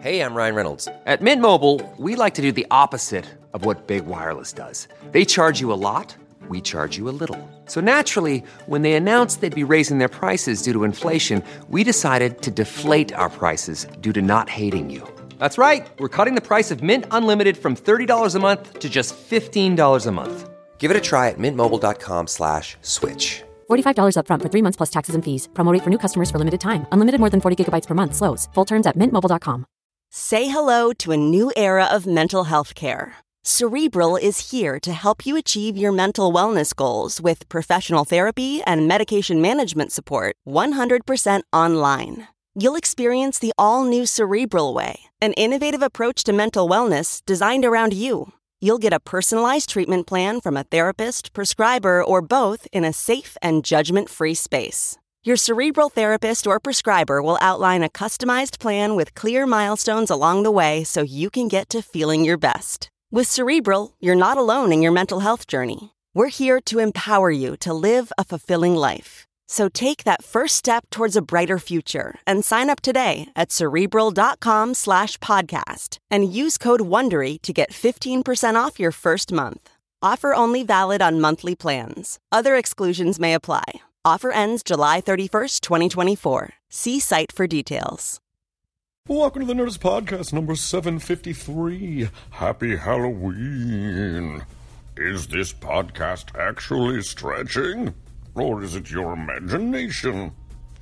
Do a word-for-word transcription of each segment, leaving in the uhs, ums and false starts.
Hey, I'm Ryan Reynolds. At Mint Mobile, we like to do the opposite of what Big Wireless does. They charge you a lot, we charge you a little. So naturally, when they announced they'd be raising their prices due to inflation, we decided to deflate our prices due to not hating you. That's right. We're cutting the price of Mint Unlimited from thirty dollars a month to just fifteen dollars a month. Give it a try at mintmobile.com slash switch. forty-five dollars up front for three months plus taxes and fees. Promo rate for new customers for limited time. Unlimited more than forty gigabytes per month. Slows full terms at mint mobile dot com. Say hello to a new era of mental health care. Cerebral is here to help you achieve your mental wellness goals with professional therapy and medication management support one hundred percent online. You'll experience the all-new Cerebral Way, an innovative approach to mental wellness designed around you. You'll get a personalized treatment plan from a therapist, prescriber, or both in a safe and judgment-free space. Your Cerebral therapist or prescriber will outline a customized plan with clear milestones along the way so you can get to feeling your best. With Cerebral, you're not alone in your mental health journey. We're here to empower you to live a fulfilling life. So take that first step towards a brighter future and sign up today at Cerebral.com slash podcast and use code WONDERY to get fifteen percent off your first month. Offer only valid on monthly plans. Other exclusions may apply. Offer ends July thirty-first, twenty twenty-four. See site for details. Welcome to the Nerdist Podcast number seven fifty-three. Happy Halloween. Is this podcast actually stretching? Or is it your imagination?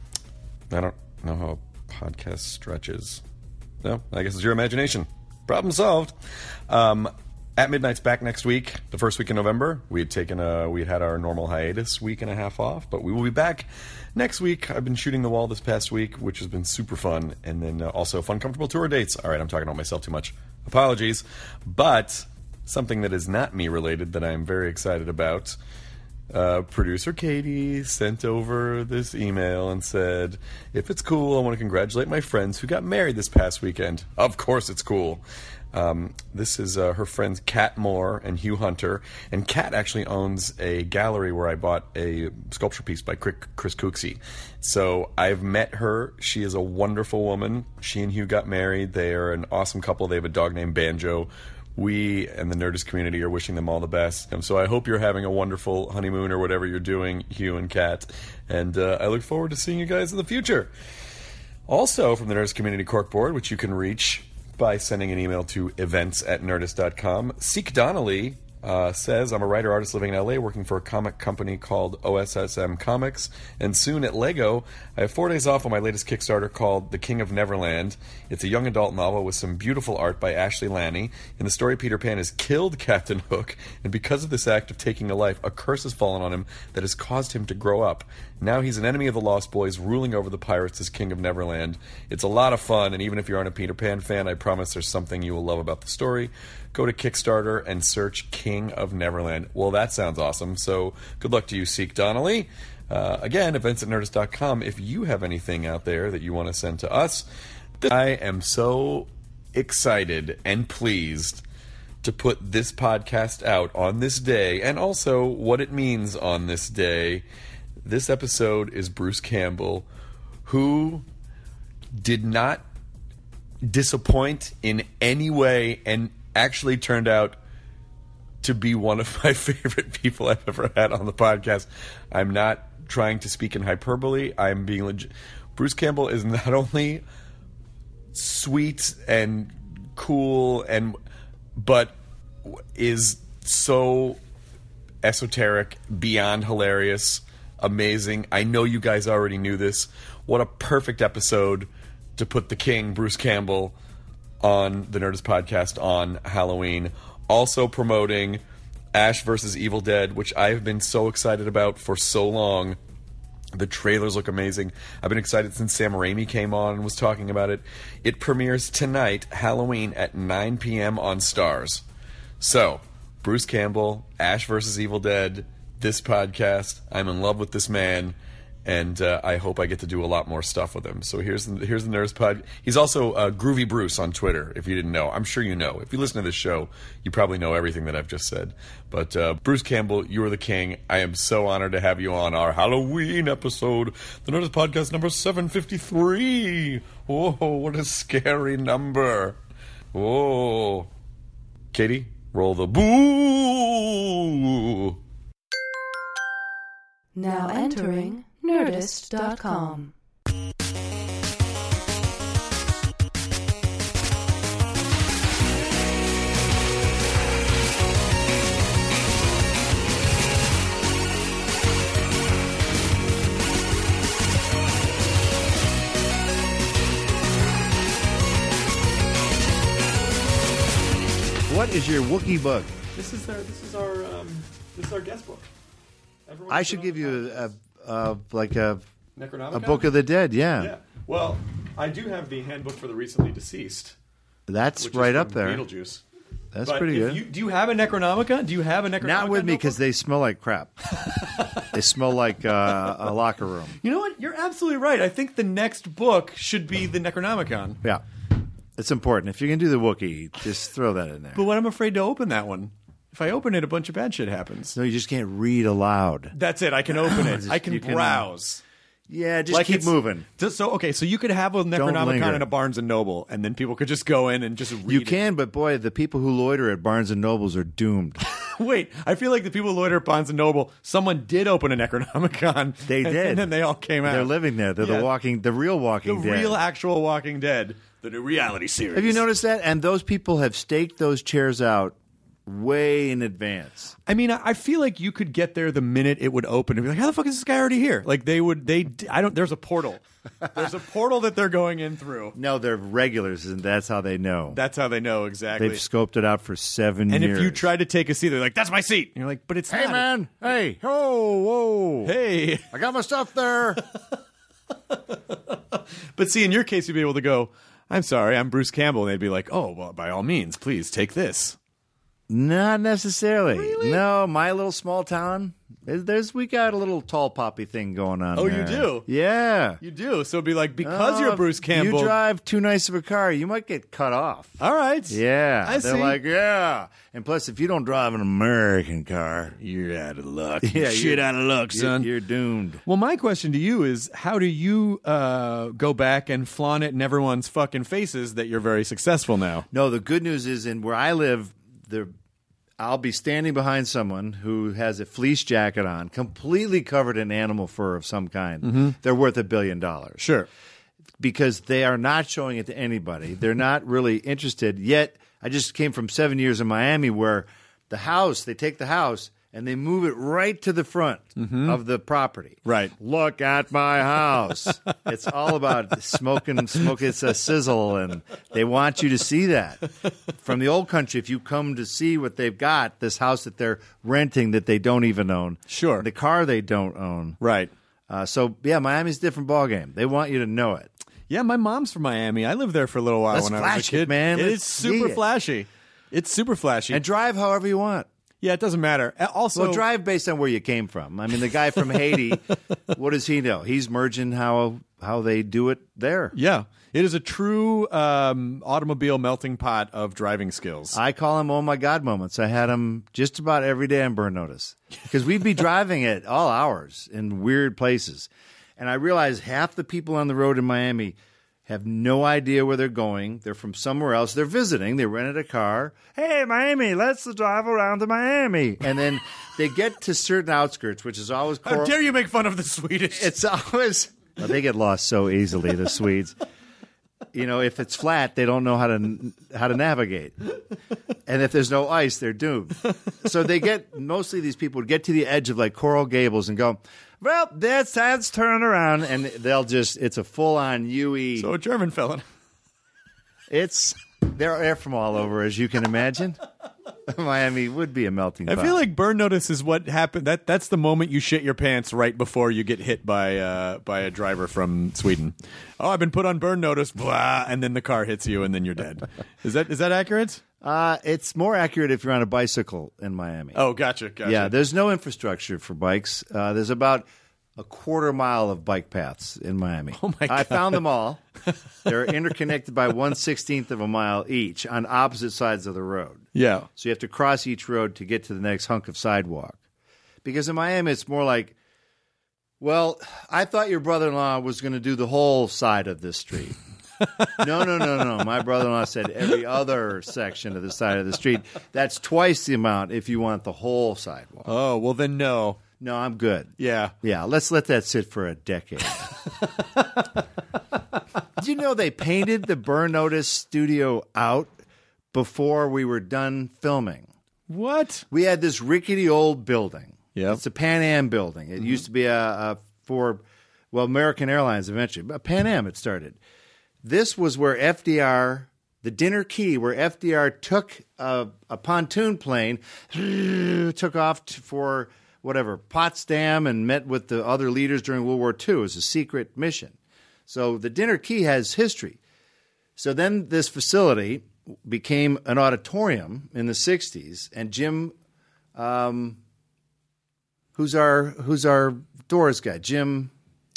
I don't know how a podcast stretches. No, I guess it's your imagination. Problem solved. Um... At Midnight's back next week, the first week in November. We had taken a, we had had our normal hiatus week and a half off, but we will be back next week. I've been shooting the wall this past week, which has been super fun, and then uh, also fun, comfortable tour dates. All right, I'm talking about myself too much. Apologies, but something that is not me related that I am very excited about. Uh, producer Katie sent over this email and said, if it's cool, I want to congratulate my friends who got married this past weekend. Of course it's cool. Um, this is uh, her friends Kat Moore and Hugh Hunter, and Kat actually owns a gallery where I bought a sculpture piece by Chris Cooksey. So I've met her. She is a wonderful woman. She and Hugh got married. They are an awesome couple. They have a dog named Banjo. We and the Nerdist community are wishing them all the best. And so I hope you're having a wonderful honeymoon or whatever you're doing, Hugh and Kat. And uh, I look forward to seeing you guys in the future. Also from the Nerdist Community Corkboard, which you can reach by sending an email to events at nerdist dot com. Seek Donnelly uh, says, I'm a writer, artist living in L A, working for a comic company called O S S M Comics, and soon at Lego. I have four days off on my latest Kickstarter called The King of Neverland. It's a young adult novel with some beautiful art by Ashley Lanny. In the story, Peter Pan has killed Captain Hook, and because of this act of taking a life, a curse has fallen on him that has caused him to grow up. Now he's an enemy of the Lost Boys, ruling over the pirates as King of Neverland. It's a lot of fun, and even if you aren't a Peter Pan fan, I promise there's something you will love about the story. Go to Kickstarter and search King of Neverland. Well, that sounds awesome, so good luck to you, Seek Donnelly. Uh, again, events at nerdist dot com. If you have anything out there that you want to send to us, I am so excited and pleased to put this podcast out on this day, and also what it means on this day. This episode is Bruce Campbell, who did not disappoint in any way and actually turned out to be one of my favorite people I've ever had on the podcast. I'm not trying to speak in hyperbole. I'm being legit. Bruce Campbell is not only sweet and cool, and but is so esoteric, beyond hilarious, amazing. I know you guys already knew this. What a perfect episode to put the king, Bruce Campbell, on the Nerdist Podcast on Halloween. Also promoting Ash versus Evil Dead, which I've been so excited about for so long. The trailers look amazing. I've been excited since Sam Raimi came on and was talking about it. It premieres tonight, Halloween, at nine p.m. on Starz. So, Bruce Campbell, Ash versus Evil Dead, this podcast. I'm in love with this man, and uh, I hope I get to do a lot more stuff with him. So here's the, here's the Nerdist Pod. He's also uh, Groovy Bruce on Twitter, if you didn't know. I'm sure you know. If you listen to this show, you probably know everything that I've just said. But uh, Bruce Campbell, you are the king. I am so honored to have you on our Halloween episode, the Nerdist Podcast number seven fifty-three. Whoa, what a scary number. Whoa. Katie, roll the boo. Now entering Nerdist dot com. What is your Wookiee book? This is our this is our um, this is our guest book. Everyone's I should been give on you a, a, a like a Necronomicon? a Book of the Dead. Yeah, Yeah. Well, I do have the handbook for the recently deceased. that's Which right is up from there. Beetlejuice. That's But pretty if good. You, do you have a Necronomicon? Do you have a Necronomicon? Not with me because notebook? they smell like crap. They smell like uh, a locker room. You know what? You're absolutely right. I think the next book should be the Necronomicon. Yeah, it's important. If you can do the Wookiee, just throw that in there. But what I'm afraid to open that one. If I open it, a bunch of bad shit happens. No, you just can't read aloud. That's it. I can open it. Just- I can you can- browse. Yeah, just Like keep it's- moving. Just so okay, so you could have a Necronomicon linger. in a Barnes and Noble, and then people could just go in and just read You it. can, but boy, the people who loiter at Barnes and Nobles are doomed. Wait, I feel like the people who loiter at Barnes and Noble, someone did open a Necronomicon. They and, did. and then they all came out. They're living there. They're Yeah. the walking, the real the Walking Dead. real, actual Walking Dead, the new reality series. Have you noticed that? And those people have staked those chairs out way in advance. I mean, I I feel like you could get there the minute it would open and be like, "How the fuck is this guy already here?" Like they would. They. I don't. There's a portal. There's a portal that they're going in through. No, they're regulars, and that's how they know. That's how they know exactly. They've scoped it out for seven and years. if you try to take a seat, they're like, "That's my seat." And you're like, "But it's hey not." man, hey, oh, whoa, Hey. I got my stuff there. But see, in your case, you'd be able to go, "I'm sorry, I'm Bruce Campbell," and they'd be like, "Oh, well, by all means, please take this." Not necessarily. No, my little small town. There's, there's we got a little tall poppy thing going on. Oh, you there. do? Yeah. You do. So it'd be like, because Oh, you're Bruce if Campbell. You drive too nice of a car, you might get cut off. All right. Yeah. I They're see. like, yeah. And plus, if you don't drive an American car, You're out of luck. yeah, Shit you're- out of luck, you're- son. You're doomed. Well, my question to you is, how do you uh, go back and flaunt it in everyone's fucking faces that you're very successful now? No, the good news is, in where I live, the I'll be standing behind someone who has a fleece jacket on, completely covered in animal fur of some kind. They're worth a billion dollars. Sure. Because they are not showing it to anybody. They're not really interested. Yet, I just came from seven years in Miami where the house, they take the house and they move it right to the front of the property. Right. Look at my house. It's all about smoking, smoke. It's a sizzle, and they want you to see that. From the old country, if you come to see what they've got, this house that they're renting that they don't even own. Sure. The car they don't own. Right. Uh, so, yeah, Miami's a different ballgame. They want you to know it. Yeah, my mom's from Miami. I lived there for a little while Let's when I was a flash it, kid. man. It Let's is super see it. flashy. It's super flashy. And drive however you want. yeah, it doesn't matter. Uh, Also, Well, drive based on where you came from. I mean, the guy from Haiti, what does he know? He's merging how how they do it there. Yeah, it is a true um, automobile melting pot of driving skills. I call them oh my God moments. I had them just about every day on Burn Notice because we'd be driving at all hours in weird places. And I realized half the people on the road in Miami have no idea where they're going. They're from somewhere else. They're visiting. They rented a car. Hey, Miami, let's drive around to Miami. And then they get to certain outskirts, which is always How cor- dare you make fun of the Swedish? It's always well, they get lost so easily, the Swedes. You know, if it's flat, they don't know how to how to navigate, and if there's no ice, they're doomed. So they get mostly these people would get to the edge of like Coral Gables and go, well, that's that's turn around, and they'll just it's a full on U E. so a German fella. It's they're they're from all over, as you can imagine. Miami would be a melting I pot. feel like Burn Notice is what happened. That that's the moment you shit your pants right before you get hit by uh, by a driver from Sweden. Oh, I've been put on Burn Notice, blah, and then the car hits you, and then you're dead. Is that is that accurate? uh, it's more accurate if you're on a bicycle in Miami. Oh, gotcha, gotcha. Yeah, there's no infrastructure for bikes. Uh, there's about a quarter mile of bike paths in Miami. Oh, my I God. found them all. They're interconnected by one sixteenth of a mile each on opposite sides of the road. yeah. So you have to cross each road to get to the next hunk of sidewalk. Because in Miami, it's more like, well, I thought your brother-in-law was going to do the whole side of this street. No, no, no, no. My brother-in-law said every other section of the side of the street. That's twice the amount if you want the whole sidewalk. Oh, well then no. No, I'm good. Yeah. Yeah, let's let that sit for a decade. Did you know they painted the Burn Notice studio out before we were done filming? What? We had this rickety old building. Yep. It's a Pan Am building. It mm-hmm. used to be a, a for, well, American Airlines eventually, but Pan Am it started. This was where F D R, the dinner key, where F D R took a, a pontoon plane, took off to, for whatever, Potsdam, and met with the other leaders during World War Two. It was a secret mission. So the dinner key has history. So then this facility became an auditorium in the sixties, and Jim, um, who's our who's our Doors guy, Jim,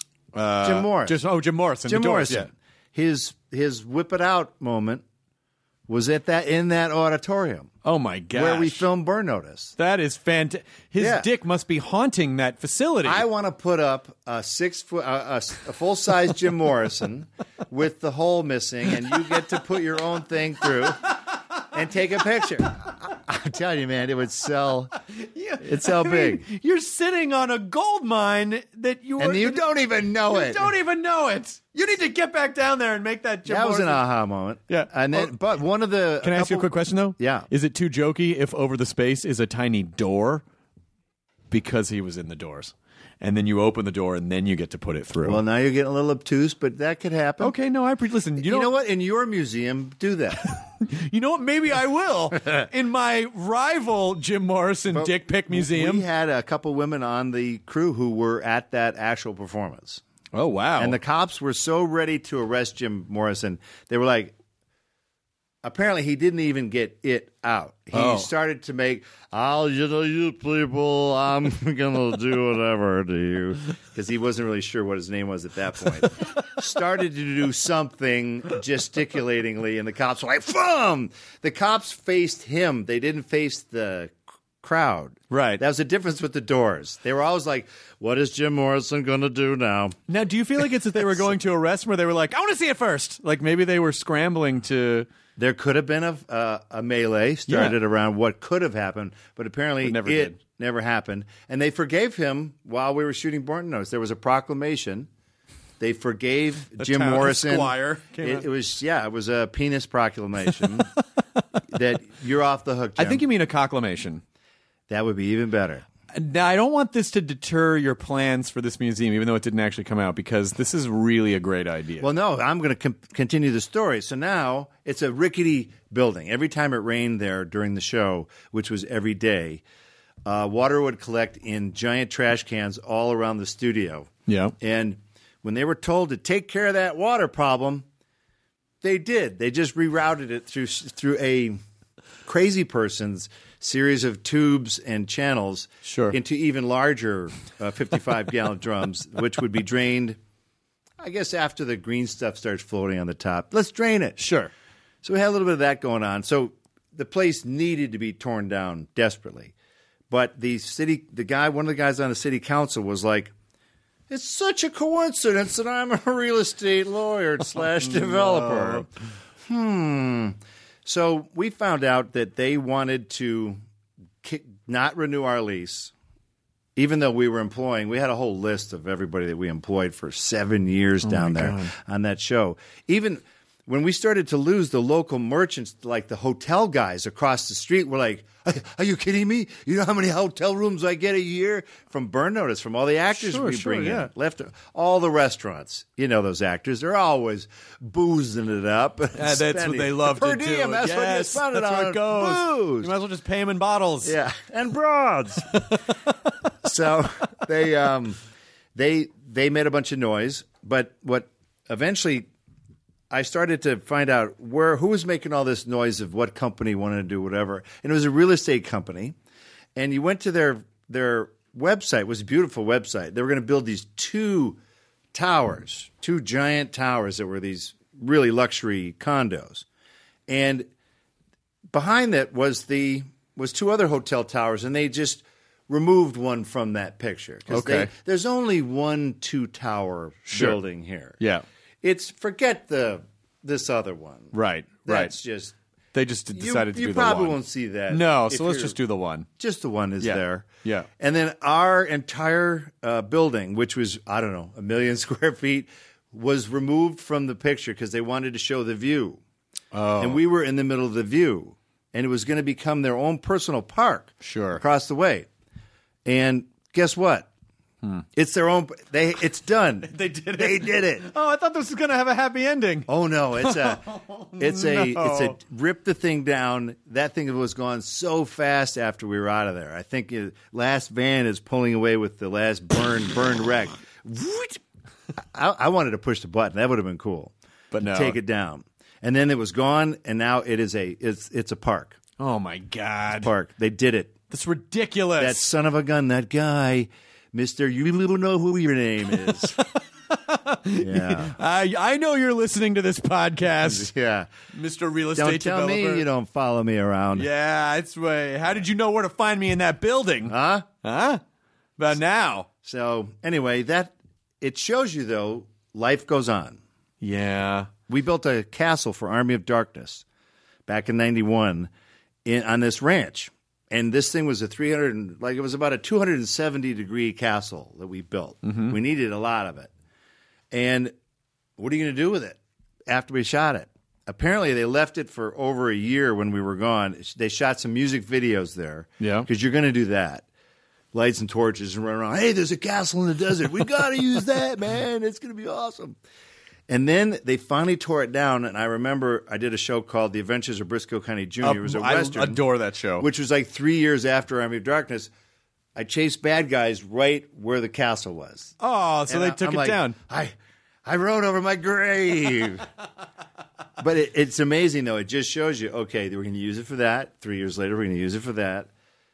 uh, Jim Morris. Just, oh, Jim Morrison. Jim the Doors, Morrison. Yeah. His his whip it out moment was at that in that auditorium. Oh my gosh. Where we filmed Burn Notice. That is fantastic. His Yeah. dick must be haunting that facility. I want to put up a six foot, a, a, a full size Jim Morrison with the hole missing, and you get to put your own thing through and take a picture. I'm telling you, man, it would sell. Yeah, It'd sell I big. mean, you're sitting on a gold mine that you And you don't even know you it. don't even know it. You need to get back down there and make that Jim That was an Morrison. aha moment. Yeah. and then, Oh. but one of the. Can I ask you a couple- quick question, though? Yeah. Is it too jokey if over the space is a tiny door? Because he was in the Doors. And then you open the door and then you get to put it through. Well, now you're getting a little obtuse, but that could happen. okay, no, I pre- listen. You, You, don't- know what? In your museum, do that. You know what? Maybe I will. In my rival Jim Morrison dick pic museum. We had a couple women on the crew who were at that actual performance. Oh, wow. And the cops were so ready to arrest Jim Morrison, they were like, apparently he didn't even get it out. He Oh. started to make, I'll, you know, you people, I'm going to do whatever to you. Because he wasn't really sure what his name was at that point. Started to do something gesticulatingly, and the cops were like, "Boom!" The cops faced him. They didn't face the c- crowd. Right. That was the difference with the Doors. They were always like, what is Jim Morrison going to do now? Now, do you feel like it's that they were going to arrest him or they were like, I want to see it first? Like maybe they were scrambling to... There could have been a, uh, a melee started Yeah. around what could have happened, but apparently It never it did. never happened. And they forgave him while we were shooting Burn Notice. There was a proclamation. They forgave The Jim town Morrison. squire came It, out. it was yeah, it was a penis proclamation that you're off the hook, Jim. I think you mean a cocklamation. That would be even better. Now, I don't want this to deter your plans for this museum, even though it didn't actually come out, because this is really a great idea. Well, no, I'm going to com- continue the story. So now it's a rickety building. Every time it rained there during the show, which was every day, uh, water would collect in giant trash cans all around the studio. Yeah. And when they were told to take care of that water problem, they did. They just rerouted it through through a crazy person's series of tubes and channels Sure. into even larger uh, fifty-five gallon drums, which would be drained, I guess, after the green stuff starts floating on the top. Let's drain it. Sure. So we had a little bit of that going on. So the place needed to be torn down desperately. But the city, the guy, one of the guys on the city council was like, it's such a coincidence that I'm a real estate lawyer slash developer. Hmm. So we found out that they wanted to ki- not renew our lease, even though we were employing. We had a whole list of everybody that we employed for seven years down there on that show. Even when we started to lose the local merchants, like the hotel guys across the street, were like, are you kidding me? You know how many hotel rooms I get a year from Burn Notice, from all the actors Sure, we sure, bring yeah. in? Left all the restaurants. You know those actors. They're always boozing it up. Yeah, that's what spending- they love per to diem, do. That's yes, what you spend it that's on. where it goes. Booze. You might as well just pay them in bottles. Yeah, and broads. So they um, they they made a bunch of noise, but what eventually I started to find out where who was making all this noise of what company wanted to do whatever, and it was a real estate company. And you went to their their website. It was a beautiful website. They were going to build these two towers, two giant towers that were these really luxury condos, and behind that was the was two other hotel towers, and they just removed one from that picture. 'Cause Okay. they, there's only one two tower Sure. building here. Yeah. It's forget the this other one. Right, That's right. just They just you, decided to you do the probably one. won't see that. No, if so let's you're- just do the one. Just the one is Yeah. there. Yeah. And then our entire uh, building, which was, I don't know, a million square feet, was removed from the picture because they wanted to show the view. Oh. And we were in the middle of the view. And it was going to become their own personal park Sure. across the way. And guess what? Hmm. It's their own. They. It's done. They did it. They did it. Oh, I thought this was going to have a happy ending. Oh no! It's a, it's a, no. it's a rip the thing down. That thing was gone so fast after we were out of there. I think the last van is pulling away with the last burned burned wreck. I, I wanted to push the button. That would have been cool. But no. Take it down. And then it was gone, and now it is a it's it's a park. Oh, my God. Park. They did it. That's ridiculous. That son of a gun, that guy, Mister You little know who your name is. Yeah. I, I know you're listening to this podcast, Yeah. Mister Real Don't Estate tell Developer. me you don't follow me around. Yeah, it's way. How did you know where to find me in that building? Huh? Huh? But now. So anyway, that it shows you though, life goes on. Yeah. We built a castle for Army of Darkness back in ninety-one in, on this ranch. And this thing was a three hundred, like it was about a two hundred seventy degree castle that we built. We needed a lot of it. And what are you going to do with it after we shot it? Apparently, they left it for over a year when we were gone. They shot some music videos there. Yeah. Because you're going to do that. Lights and torches and run around. Hey, there's a castle in the desert. We got to use that, man. It's going to be awesome. And then they finally tore it down. And I remember I did a show called The Adventures of Briscoe County Junior It was a I Western. adore that show. Which was like three years after Army of Darkness. I chased bad guys right where the castle was. Oh, so And they I- took I'm it like, down. I, I wrote over my grave. But it, it's amazing, though. It just shows you, okay, we're going to use it for that. Three years later, we're going to use it for that.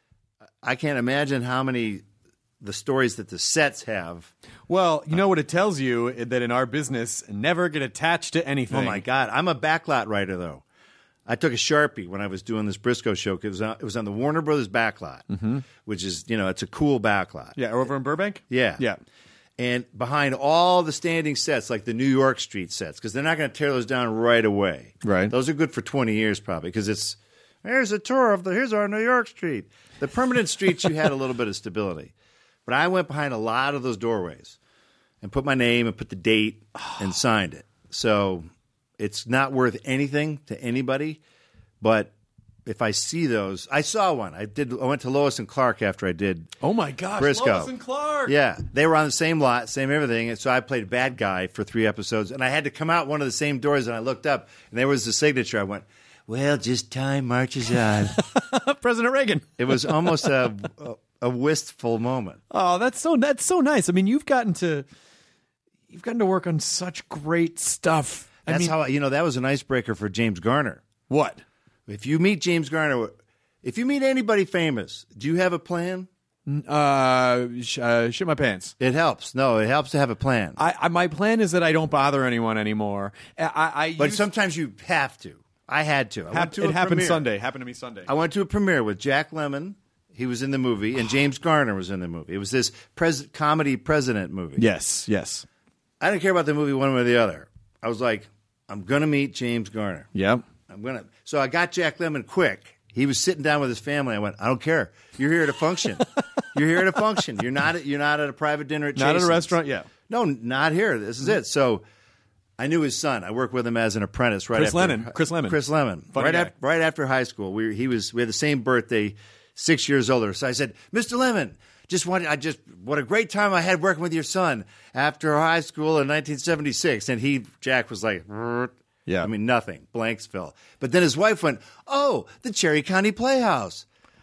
I can't imagine how many the stories that the sets have. Well, you know what it tells you? That in our business, never get attached to anything. Oh, my God. I'm a backlot writer, though. I took a Sharpie when I was doing this Briscoe show because it was on, it was on the Warner Brothers backlot, mm-hmm. which is, you know, it's a cool backlot. Yeah, over in Burbank? Yeah. Yeah. And behind all the standing sets, like the New York Street sets, because they're not going to tear those down right away. Right. Those are good for twenty years probably, because it's, here's a tour of the, here's our New York Street. The permanent streets, you had a little bit of stability. But I went behind a lot of those doorways and put my name and put the date and signed it. So it's not worth anything to anybody, but if I see those, I saw one. I did. I went to Lois and Clark after I did. Oh, my gosh. Briscoe. Lois and Clark. Yeah, they were on the same lot, same everything. And so I played bad guy for three episodes, and I had to come out one of the same doors. And I looked up, and there was the signature. I went, "Well, just time marches on." President Reagan. It was almost a, a a wistful moment. Oh, that's so that's so nice. I mean, you've gotten to you've gotten to work on such great stuff. I That's mean, how you know that was an icebreaker for James Garner. what? If you meet James Garner, if you meet anybody famous, do you have a plan? Uh, sh- uh, shit my pants. It helps. No, it helps to have a plan. I, I my plan is that I don't bother anyone anymore. I, I, I but used- sometimes you have to. I had to. I hap- went to it a happened premiere. Sunday. Happened to me Sunday. I went to a premiere with Jack Lemmon. He was in the movie, and James Garner was in the movie. It was this pres- comedy president movie. yes, yes. I didn't care about the movie one way or the other. I was like, I'm going to meet James Garner. Yep. I'm gonna. So I got Jack Lemmon quick. He was sitting down with his family. I went, I don't care. You're here at a function. You're here at a function. You're not. At, you're not at a private dinner at Not at a Chasen's. restaurant. Yeah. No, not here. This is it. So I knew his son. I worked with him as an apprentice. Right. Chris after, Lennon. Chris Lemon. Chris Lemon. Funny right guy. after, right after high school. We he was. We had the same birthday, six years older. So I said, Mister Lemon, just wanted. I just what a great time I had working with your son after high school in nineteen seventy-six. And he Jack was like. Yeah. I mean, nothing. Blanksville. But then his wife went, oh, the Cherry County Playhouse.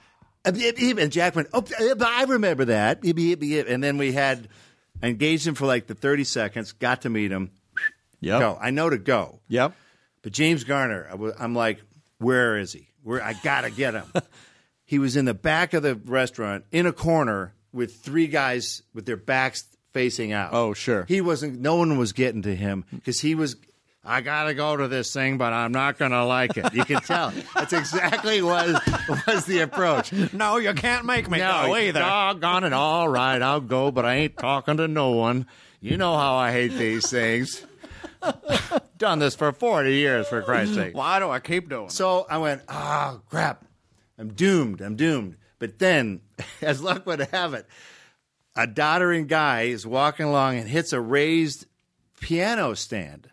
And Jack went, oh, I remember that. And then we had I engaged him for like the thirty seconds, got to meet him. Yep. Go. I know to go. Yep. But James Garner, I w- I'm like, where is he? Where I got to get him. He was in the back of the restaurant in a corner with three guys with their backs facing out. Oh, sure. He wasn't, no one was getting to him because he was, I got to go to this thing, but I'm not going to like it. You can tell. That's exactly what was the approach. No, you can't make me No, go either. doggone it. All right, I'll go, but I ain't talking to no one. You know how I hate these things. Done this for forty years, for Christ's sake. Why do I keep doing it? So I went, oh, crap. I'm doomed. I'm doomed. But then, as luck would have it, a doddering guy is walking along and hits a raised piano stand.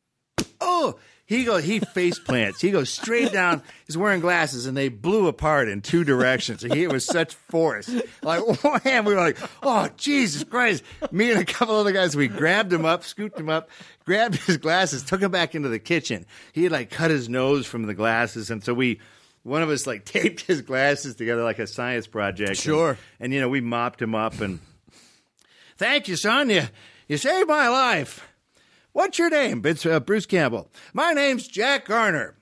Oh, he goes, he face plants. He goes straight down. He's wearing glasses, and they blew apart in two directions. He was such force. Like, wham, we were like, oh, Jesus Christ. Me and a couple other guys, we grabbed him up, scooped him up, grabbed his glasses, took him back into the kitchen. He had, like, cut his nose from the glasses, and so we, one of us, like, taped his glasses together like a science project. Sure. And, and you know, we mopped him up, and thank you, son. You, you saved my life. What's your name? It's uh, Bruce Campbell. My name's Jack Garner.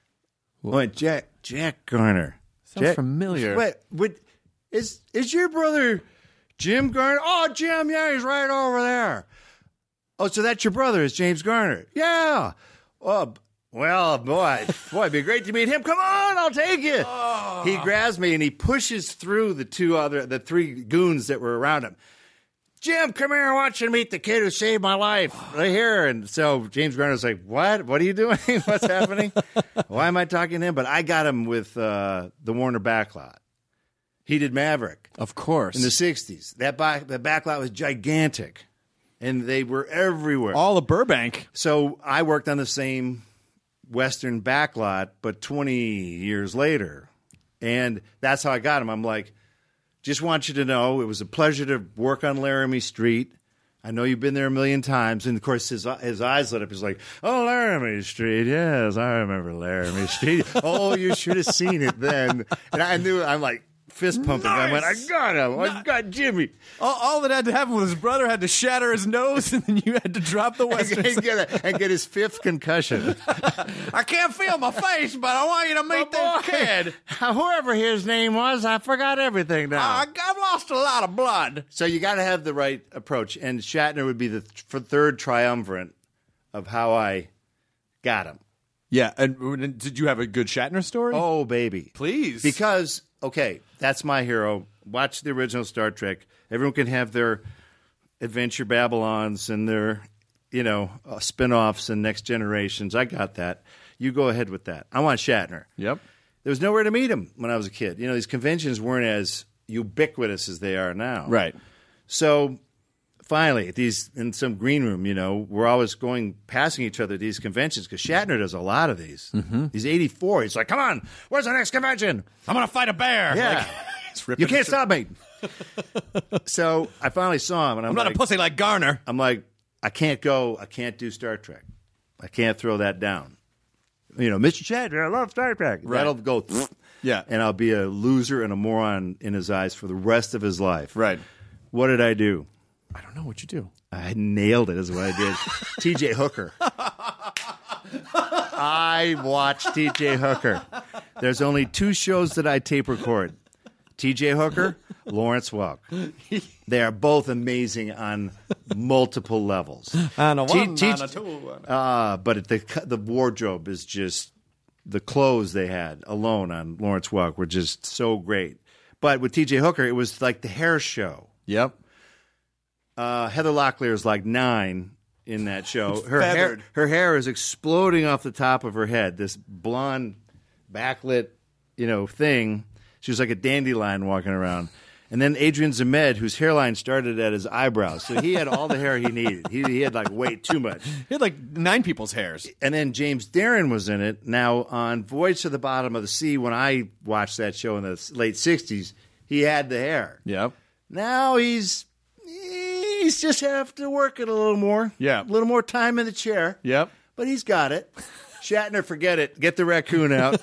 What, Jack? Jack Garner. Sounds Jack, familiar. Wait, wait, is is your brother Jim Garner? Oh, Jim, yeah, he's right over there. Oh, so that's your brother, is James Garner? Yeah. Oh, well, boy, boy, it'd be great to meet him. Come on, I'll take you. Oh. He grabs me and he pushes through the two other, the three goons that were around him. Jim, come here. I want you to meet the kid who saved my life right here. And so James Garner's like, what? What are you doing? What's happening? Why am I talking to him? But I got him with uh, the Warner backlot. He did Maverick. Of course. In the sixties. That back, the backlot was gigantic. And they were everywhere. All of Burbank. So I worked on the same Western backlot, but twenty years later. And that's how I got him. I'm like, just want you to know it was a pleasure to work on Laramie Street. I know you've been there a million times. And, of course, his his eyes lit up. He's like, oh, Laramie Street. Yes, I remember Laramie Street. Oh, you should have seen it then. And I knew, I'm like, fist pumping. Nice. I went, I got him. I got Jimmy. All, all that had to happen was his brother had to shatter his nose, and then you had to drop the Western. and, get a, and get his fifth concussion. I can't feel my face, but I want you to meet this kid. Whoever his name was, I forgot everything now. I, I've lost a lot of blood. So you got to have the right approach. And Shatner would be the th- third triumvirate of how I got him. Yeah. And did you have a good Shatner story? Oh, baby. Please. Because, okay, that's my hero. Watch the original Star Trek. Everyone can have their Adventure Babylons and their, you know, uh, spin-offs and Next Generations. I got that. You go ahead with that. I want Shatner. Yep. There was nowhere to meet him when I was a kid. You know, these conventions weren't as ubiquitous as they are now. Right. So finally, at these in some green room, you know, we're always going passing each other at these conventions because Shatner does a lot of these. Mm-hmm. He's eighty-four. He's like, come on, where's the next convention? I'm going to fight a bear. Yeah. Like, you can't stop me. So I finally saw him. And I'm, I'm not like, a pussy like Garner. I'm like, I can't go. I can't do Star Trek. I can't throw that down. You know, Mister Shatner, I love Star Trek. Right. That'll go. Yeah. And I'll be a loser and a moron in his eyes for the rest of his life. Right. What did I do? I don't know what you do. I nailed it is what I did. T J Hooker. I watched T J Hooker. There's only two shows that I tape record. T J Hooker, Lawrence Welk. They are both amazing on multiple levels. And a one, T- and a two. Uh, but the the wardrobe is just, the clothes they had alone on Lawrence Welk were just so great. But with T J Hooker, it was like the hair show. Yep. Uh, Heather Locklear is like nine in that show. Her hair, her hair is exploding off the top of her head. This blonde, backlit, you know, thing. She was like a dandelion walking around. And then Adrian Zemed, whose hairline started at his eyebrows. So he had all the hair he needed. He, he had like way too much. He had like nine people's hairs. And then James Darren was in it. Now, on Voyage to the Bottom of the Sea, when I watched that show in the late sixties, he had the hair. Yep. Now he's he's just have to work it a little more. Yeah. A little more time in the chair. Yep. But he's got it. Shatner, forget it. Get the raccoon out.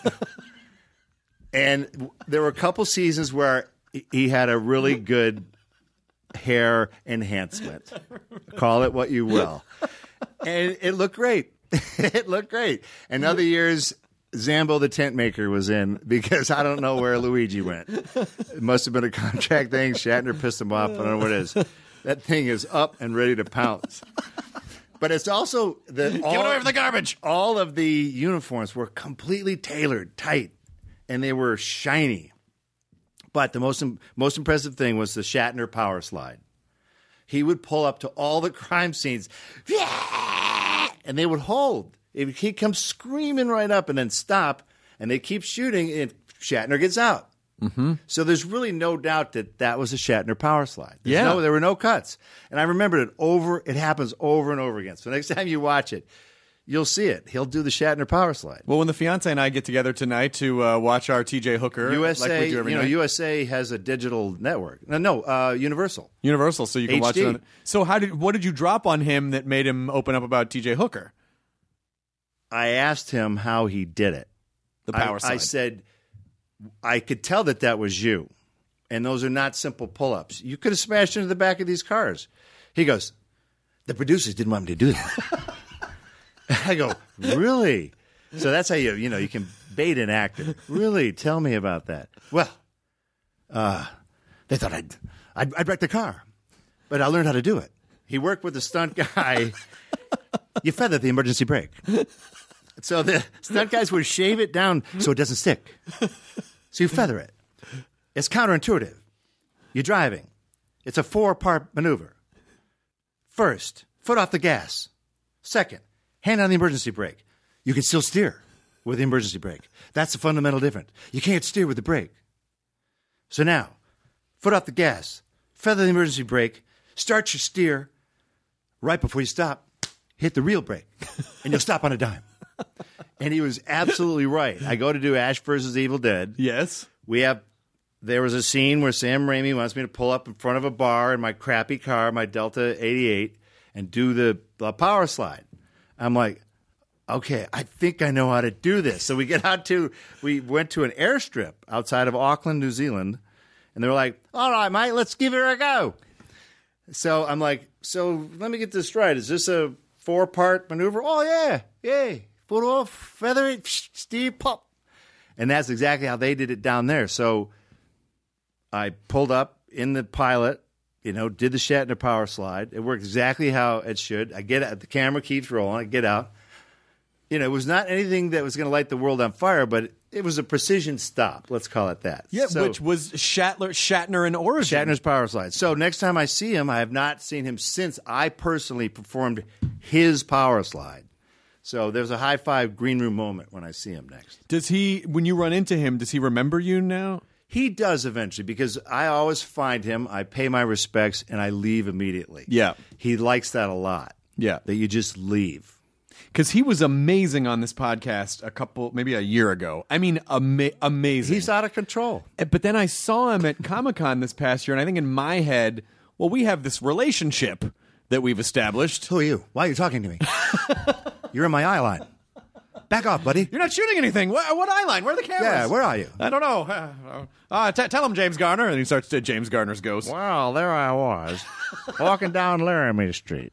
And there were a couple seasons where he had a really good hair enhancement. Call it what you will. And it looked great. It looked great. And other years, Zambo the tent maker was in because I don't know where Luigi went. It must have been a contract thing. Shatner pissed him off. I don't know what it is. That thing is up and ready to pounce. But it's also the all, give it away for the garbage. All of the uniforms were completely tailored, tight, and they were shiny. But the most most impressive thing was the Shatner power slide. He would pull up to all the crime scenes, and they would hold. If he comes screaming right up and then stop, and they keep shooting, and Shatner gets out. Mm-hmm. So there's really no doubt that that was a Shatner power slide. There's Yeah. no, there were no cuts. And I remembered it over, it happens over and over again. So next time you watch it, you'll see it. He'll do the Shatner power slide. Well, when the fiance and I get together tonight to uh, watch our T J Hooker, U S A, like we do every you know, night. U S A has a digital network. No, no, uh, Universal. Universal, so you can H watch D. it. On, so how did what did you drop on him that made him open up about T J Hooker, I asked him how he did it. the power I, slide? I said, I could tell that that was you. And those are not simple pull-ups. You could have smashed into the back of these cars. He goes, the producers didn't want me to do that. I go, really? So that's how you, you know, you can bait an actor. Really? Tell me about that. Well, uh, they thought I'd, I'd, I'd wreck the car, but I learned how to do it. He worked with the stunt guy. You feather the emergency brake. So the stunt guys would shave it down so it doesn't stick. So you feather it. It's counterintuitive. You're driving. It's a four-part maneuver. First, foot off the gas. Second, hand on the emergency brake. You can still steer with the emergency brake. That's the fundamental difference. You can't steer with the brake. So now, foot off the gas, feather the emergency brake, start your steer. Right before you stop, hit the real brake, and you'll stop on a dime. And he was absolutely right. I go to do Ash versus Evil Dead. yes. We have, there was a scene where Sam Raimi wants me to pull up in front of a bar in my crappy car, my Delta eighty-eight, and do the, the power slide. I'm like, okay, I think I know how to do this. So we get out to, we went to an airstrip outside of Auckland, New Zealand, and they were like, all right, mate, let's give it a go. So I'm like, so let me get this right. Is this a four-part maneuver? Oh, yeah, yeah. Foot off, feather it, steer, pop. And that's exactly how they did it down there. So I pulled up in the pilot, you know, did the Shatner power slide. It worked exactly how it should. I get out, the camera keeps rolling. I get out. You know, it was not anything that was going to light the world on fire, but it was a precision stop. Let's call it that. Yeah, So- which was Shatner, Shatner in origin. Shatner's power slide. So next time I see him, I have not seen him since I personally performed his power slide. So there's a high five green room moment when I see him next. Does he, when you run into him, does he remember you now? He does eventually because I always find him, I pay my respects, and I leave immediately. Yeah. He likes that a lot. Yeah. That you just leave. Because he was amazing on this podcast a couple, maybe a year ago. I mean, ama- amazing. He's out of control. But then I saw him at Comic-Con this past year, and I think in my head, well, we have this relationship that we've established. Who are you? Why are you talking to me? You're in my eye line. Back off, buddy. You're not shooting anything. What, what eye line? Where are the cameras? Yeah, where are you? I don't know. Uh, uh, t- tell him, James Garner. And he starts to James Garner's ghost. Well, there I was, walking down Laramie Street.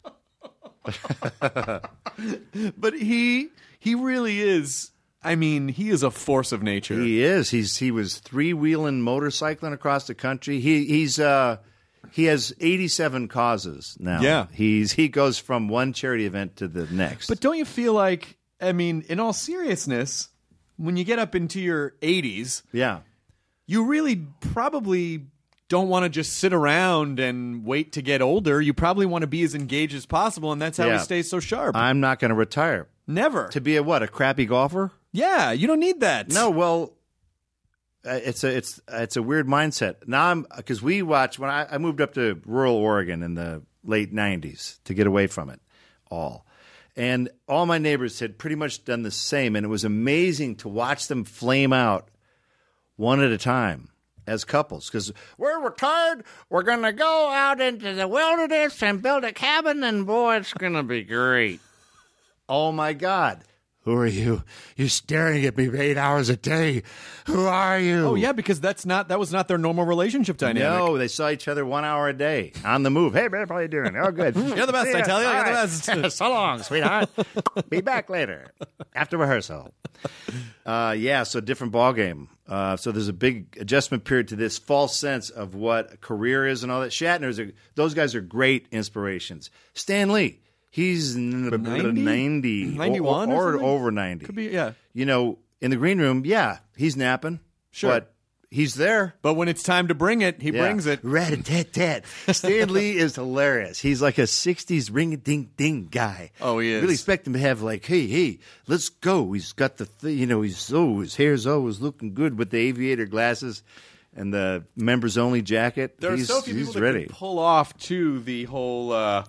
But he he really is. I mean, he is a force of nature. He is. He's he was three wheeling motorcycling across the country. He he's uh he has eighty-seven causes now. Yeah. He's he goes from one charity event to the next. But don't you feel like, I mean, in all seriousness, when you get up into your eighties, yeah. you really probably don't want to just sit around and wait to get older. You probably want to be as engaged as possible, and that's how Yeah. he stays so sharp. I'm not going to retire. Never. To be a what? A crappy golfer? Yeah, you don't need that. No, well, uh, it's a it's it's a weird mindset. Now I'm because we watched when I, I moved up to rural Oregon in the late nineties to get away from it all, and all my neighbors had pretty much done the same, and it was amazing to watch them flame out one at a time as couples because we're retired. We're going to go out into the wilderness and build a cabin, and boy, it's going to be great. Oh my God. Who are you? You're staring at me for eight hours a day. Who are you? Oh yeah, because that's not that was not their normal relationship dynamic. No, they saw each other one hour a day on the move. Hey, babe, how you doing? Oh, good. You're the best, See I ya. tell you. All You're the right. best. So long, sweetheart. Be back later after rehearsal. Uh, yeah, so different ball game. Uh, so there's a big adjustment period to this false sense of what a career is and all that. Shatner's are, those guys are great inspirations. Stan Lee. He's ninety? ninety, ninety-one or, or or something? over ninety. Could be, yeah. You know, in the green room, yeah, he's napping. Sure. But he's there. But when it's time to bring it, he Yeah. brings it. Rat-a-tat-tat. Stan Lee is hilarious. He's like a sixties ring-a-ding-ding guy. Oh, he is. Really expect him to have like, hey, hey, let's go. He's got the, th- you know, he's oh, his hair's always looking good with the aviator glasses and the members-only jacket. There he's, are so few he's people ready. that can pull off, too, the whole, uh,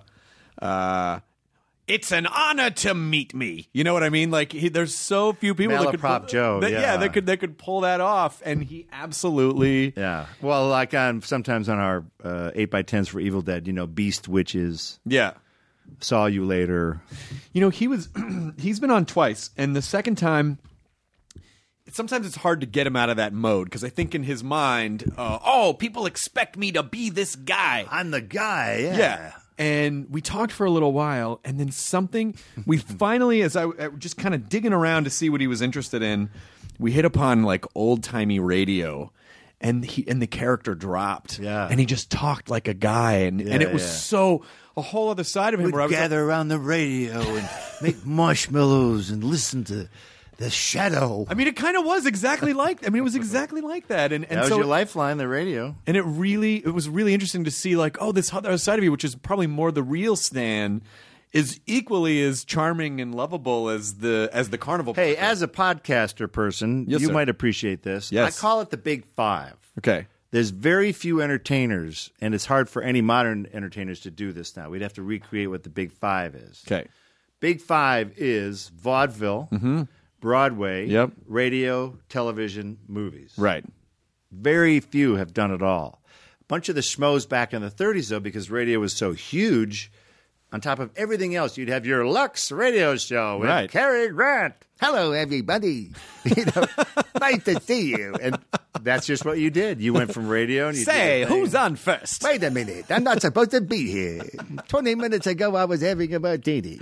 uh, it's an honor to meet me. You know what I mean? Like, he, there's so few people that could Malaprop pull, Joe, that, yeah. that could, that could pull that off, and he absolutely... Yeah. Well, like on sometimes on our uh, eight by tens for Evil Dead, you know, Beast Witches, Yeah. Saw You Later. You know, he was he's been on twice, and the second time, sometimes it's hard to get him out of that mode because I think in his mind, uh, oh, people expect me to be this guy. I'm the guy, yeah. Yeah. And we talked for a little while, and then something we finally, as I, I just kind of digging around to see what he was interested in, we hit upon like old timey radio. And he and the character dropped, Yeah. and he just talked like a guy, and, and Yeah, it was yeah. so a whole other side of him. We'd where I was gather around the radio and make marshmallows and listen to The Shadow. I mean, it kind of was exactly like. I mean, it was exactly like that, and and That was so your lifeline, the radio. and it really it was really interesting to see like, oh, this other side of you, which is probably more the real Stan, is equally as charming and lovable as the as the carnival. Hey, person. as a podcaster person, Yes, you sir. might appreciate this. Yes. I call it the Big Five. okay, There's very few entertainers, and it's hard for any modern entertainers to do this now. We'd have to recreate what the Big Five is. okay, Big Five is vaudeville, Broadway, Yep. radio, television, movies. right, Very few have done it all. A bunch of the schmoes back in the thirties, though, because radio was so huge, on top of everything else, you'd have your Lux radio show with Right. Cary Grant. Hello, everybody. You know, nice to see you. And that's just what you did. You went from radio and you say did a thing. who's on first? Wait a minute. I'm not supposed to be here. twenty minutes ago, I was having a martini.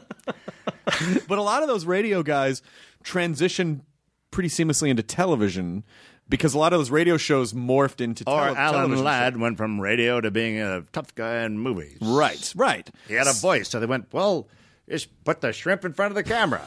But a lot of those radio guys transitioned pretty seamlessly into television because a lot of those radio shows morphed into Or tele- Alan television Ladd shows. went from radio to being a tough guy in movies. Right, right. He had a voice, so they went, well, just put the shrimp in front of the camera.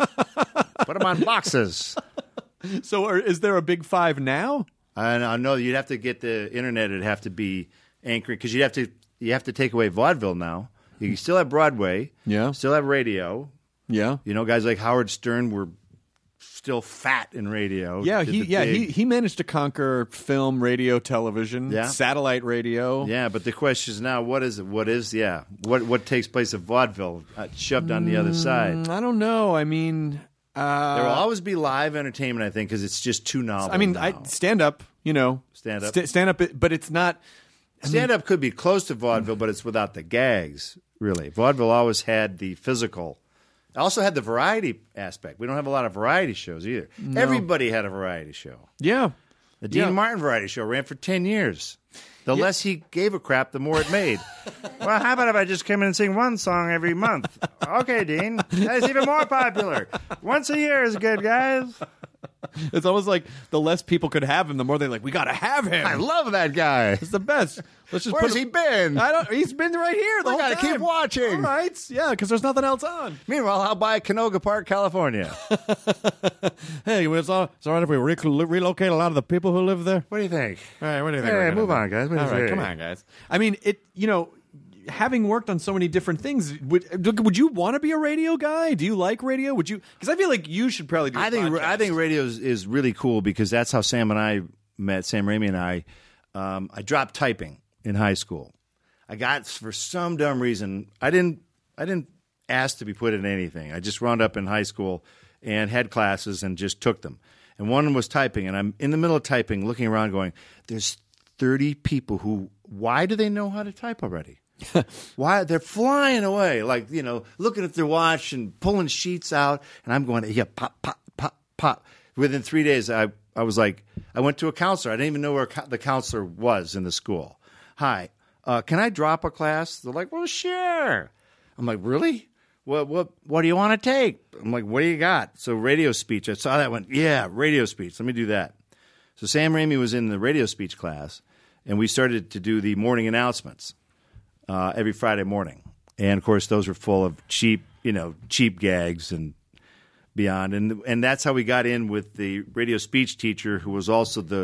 Put them on boxes. So, are, is there a Big Five now? And I know you'd have to get the internet. It'd have to be anchored because you'd have to you have to take away vaudeville now. You can still have Broadway. Yeah. Still have radio. Yeah. You know, guys like Howard Stern were still fat in radio. Yeah, Did he the yeah big- he he managed to conquer film, radio, television, Yeah. satellite radio. Yeah, but the question is now, what is it? What is yeah? What what takes place of vaudeville uh, shoved on the other side? Mm, I don't know. I mean, uh, There will always be live entertainment, I think, because it's just too novel. I mean, now. I stand up. You know, Stand up. st- stand up. But it's not. Stand up could be close to vaudeville, but it's without the gags, really. Vaudeville always had the physical. It also had the variety aspect. We don't have a lot of variety shows either. Everybody had a variety show. Yeah, The Dean Yeah. Martin variety show ran for ten years. The less he gave a crap, the more it made. Well, how about if I just come in and sing one song every month? Okay, Dean. That's even more popular. Once a year is good, guys. it's almost like the less people could have him, the more they're like, we got to have him. I love that guy. It's the best. Let's just Where's put he him- been? I don't. He's been right here the We whole gotta time. keep watching. All right. Yeah, because there's nothing else on. Meanwhile, I'll buy Canoga Park, California. Hey, it's all, it's all right if we re- relocate a lot of the people who live there. What do you think? All right, what do you think? Hey, we're gonna move do? on, guys. What do you All right, think? come on, guys. I mean, it. You know, having worked on so many different things, would would you want to be a radio guy? Do you like radio? Would you? Because I feel like you should probably do. a I think podcast. I think radio is, is really cool because that's how Sam and I met. Sam Raimi and I. Um, I dropped typing in high school. I got for some dumb reason I didn't I didn't ask to be put in anything. I just wound up in high school and had classes and just took them. And one was typing, and I'm in the middle of typing, looking around, going, "There's thirty people who. Why do they know how to type already?" Why they're flying away, like, you know, looking at their watch and pulling sheets out, and I'm going, yeah, pop, pop, pop, pop. Within three days, I, I was like, I went to a counselor. I didn't even know where co- the counselor was in the school. Hi, uh, can I drop a class? They're like, well, sure. I'm like, really? What, what, what do you want to take? I'm like, what do you got? So radio speech. I saw that, went, yeah, radio speech. Let me do that. So Sam Raimi was in the radio speech class, and we started to do the morning announcements. Uh, every Friday morning, and of course those were full of cheap, you know, cheap gags and beyond, and and that's how we got in with the radio speech teacher, who was also the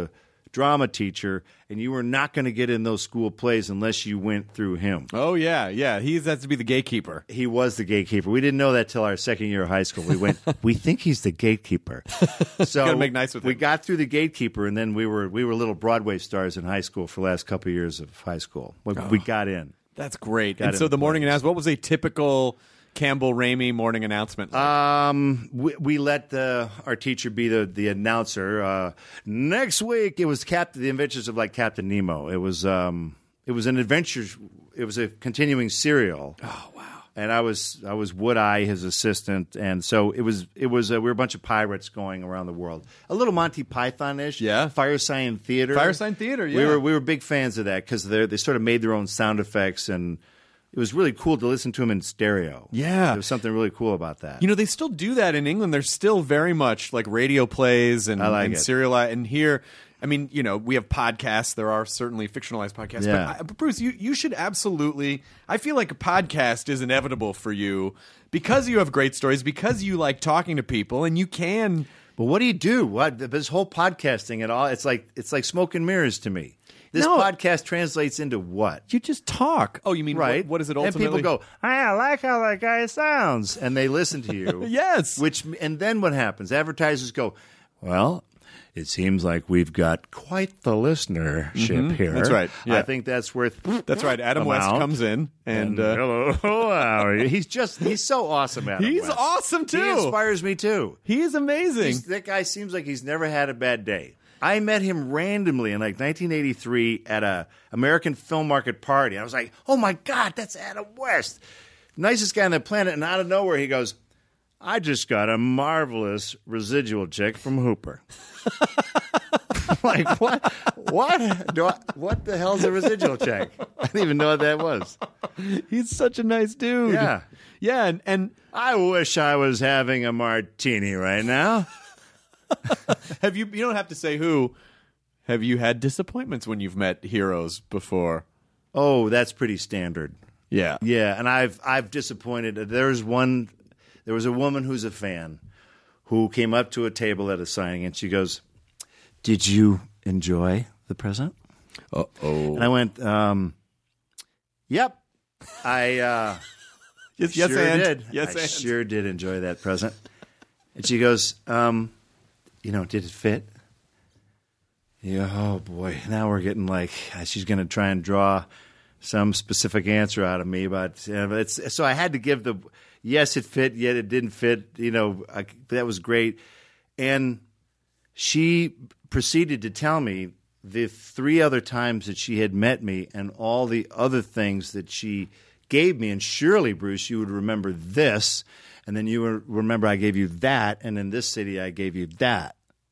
drama teacher, and you were not going to get in those school plays unless you went through him. Oh, yeah, yeah. He has to be the gatekeeper. He was the gatekeeper. We didn't know that till our second year of high school. We went, we think he's the gatekeeper. So gotta make nice with we him. got through the gatekeeper, and then we were we were little Broadway stars in high school for the last couple of years of high school. We, Oh. we got in. That's great. Got and in so the morning plays. announcement, what was a typical Campbell Ramey morning announcement like? Um, we, we let the, our teacher be the the announcer. Uh, next week, it was Captain the Adventures of like Captain Nemo. It was um, it was an adventure. It was a continuing serial. Oh, wow. And I was I was Wood Eye, his assistant, and so it was it was uh, we were a bunch of pirates going around the world, a little Monty Python-ish, Yeah. Firesign Theater, Firesign Theater, yeah. We were we were big fans of that because they they sort of made their own sound effects, and it was really cool to listen to them in stereo. Yeah. There was something really cool about that. You know, they still do that in England. There's still very much like radio plays and, I like and it. serial. And here, I mean, you know, we have podcasts. There are certainly fictionalized podcasts. Yeah. But, I, but Bruce, you, you should absolutely. I feel like a podcast is inevitable for you because you have great stories, because you like talking to people, and you can. But what do you do? What this whole podcasting and all? It's like it's like smoke and mirrors to me. This No. podcast translates into what? You just talk. Oh, you mean Right. What, what is it And ultimately? people go, I like how that guy sounds. And they listen to you. Yes. Which and then what happens? Advertisers go, well, it seems like we've got quite the listenership here. That's right. Yeah. I think that's worth That's right. Adam West amount. comes in and, uh, hello, how are you? He's just he's so awesome, Adam he's West. awesome too. He inspires me too. He is amazing. He's- that guy seems like he's never had a bad day. I met him randomly in like nineteen eighty-three at a American Film Market party. I was like, oh my God, that's Adam West. Nicest guy on the planet. And out of nowhere, he goes, I just got a marvelous residual check from Hooper. I'm like, what? What? Do I, what the hell's a residual check? I didn't even know what that was. He's such a nice dude. Yeah. Yeah. And, and I wish I was having a martini right now. have you, you don't have to say who. Have you had disappointments when you've met heroes before? Oh, that's pretty standard. Yeah. Yeah, and I've I've disappointed. There's one. There was a woman who's a fan who came up to a table at a signing, and she goes, "Did you enjoy the present?" Uh oh. And I went, um, "Yep, I uh, Yes, yes, sure and. did. Yes, I and. sure did enjoy that present." And she goes, um, "You know, did it fit?" Yeah. Oh boy, now we're getting like she's going to try and draw some specific answer out of me, but uh, it's so I had to give the yes, it fit, yet it didn't fit. You know, I, that was great, and she proceeded to tell me the three other times that she had met me and all the other things that she gave me. And surely, Bruce, you would remember this, and then you would remember I gave you that, and in this city I gave you that.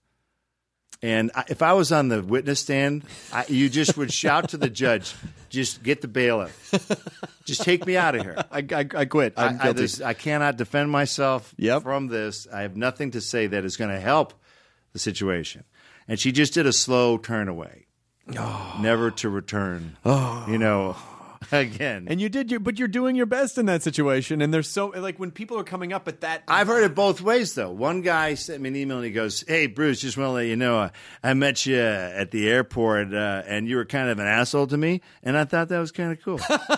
And I, if I was on the witness stand, I, you just would shout to the judge, just get the bailiff. Just take me out of here. I, I, I quit. I'm I, I, guilty. there's- I cannot defend myself Yep. from this. I have nothing to say that is going to help the situation. And she just did a slow turn away, Oh. never to return. You know, again. And you did your, but you're doing your best in that situation. And there's so, like, when people are coming up at that. I've heard it both ways, though. One guy sent me an email and he goes, "Hey, Bruce, just want to let you know, uh, I met you at the airport uh, and you were kind of an asshole to me." And I thought that was kind of cool.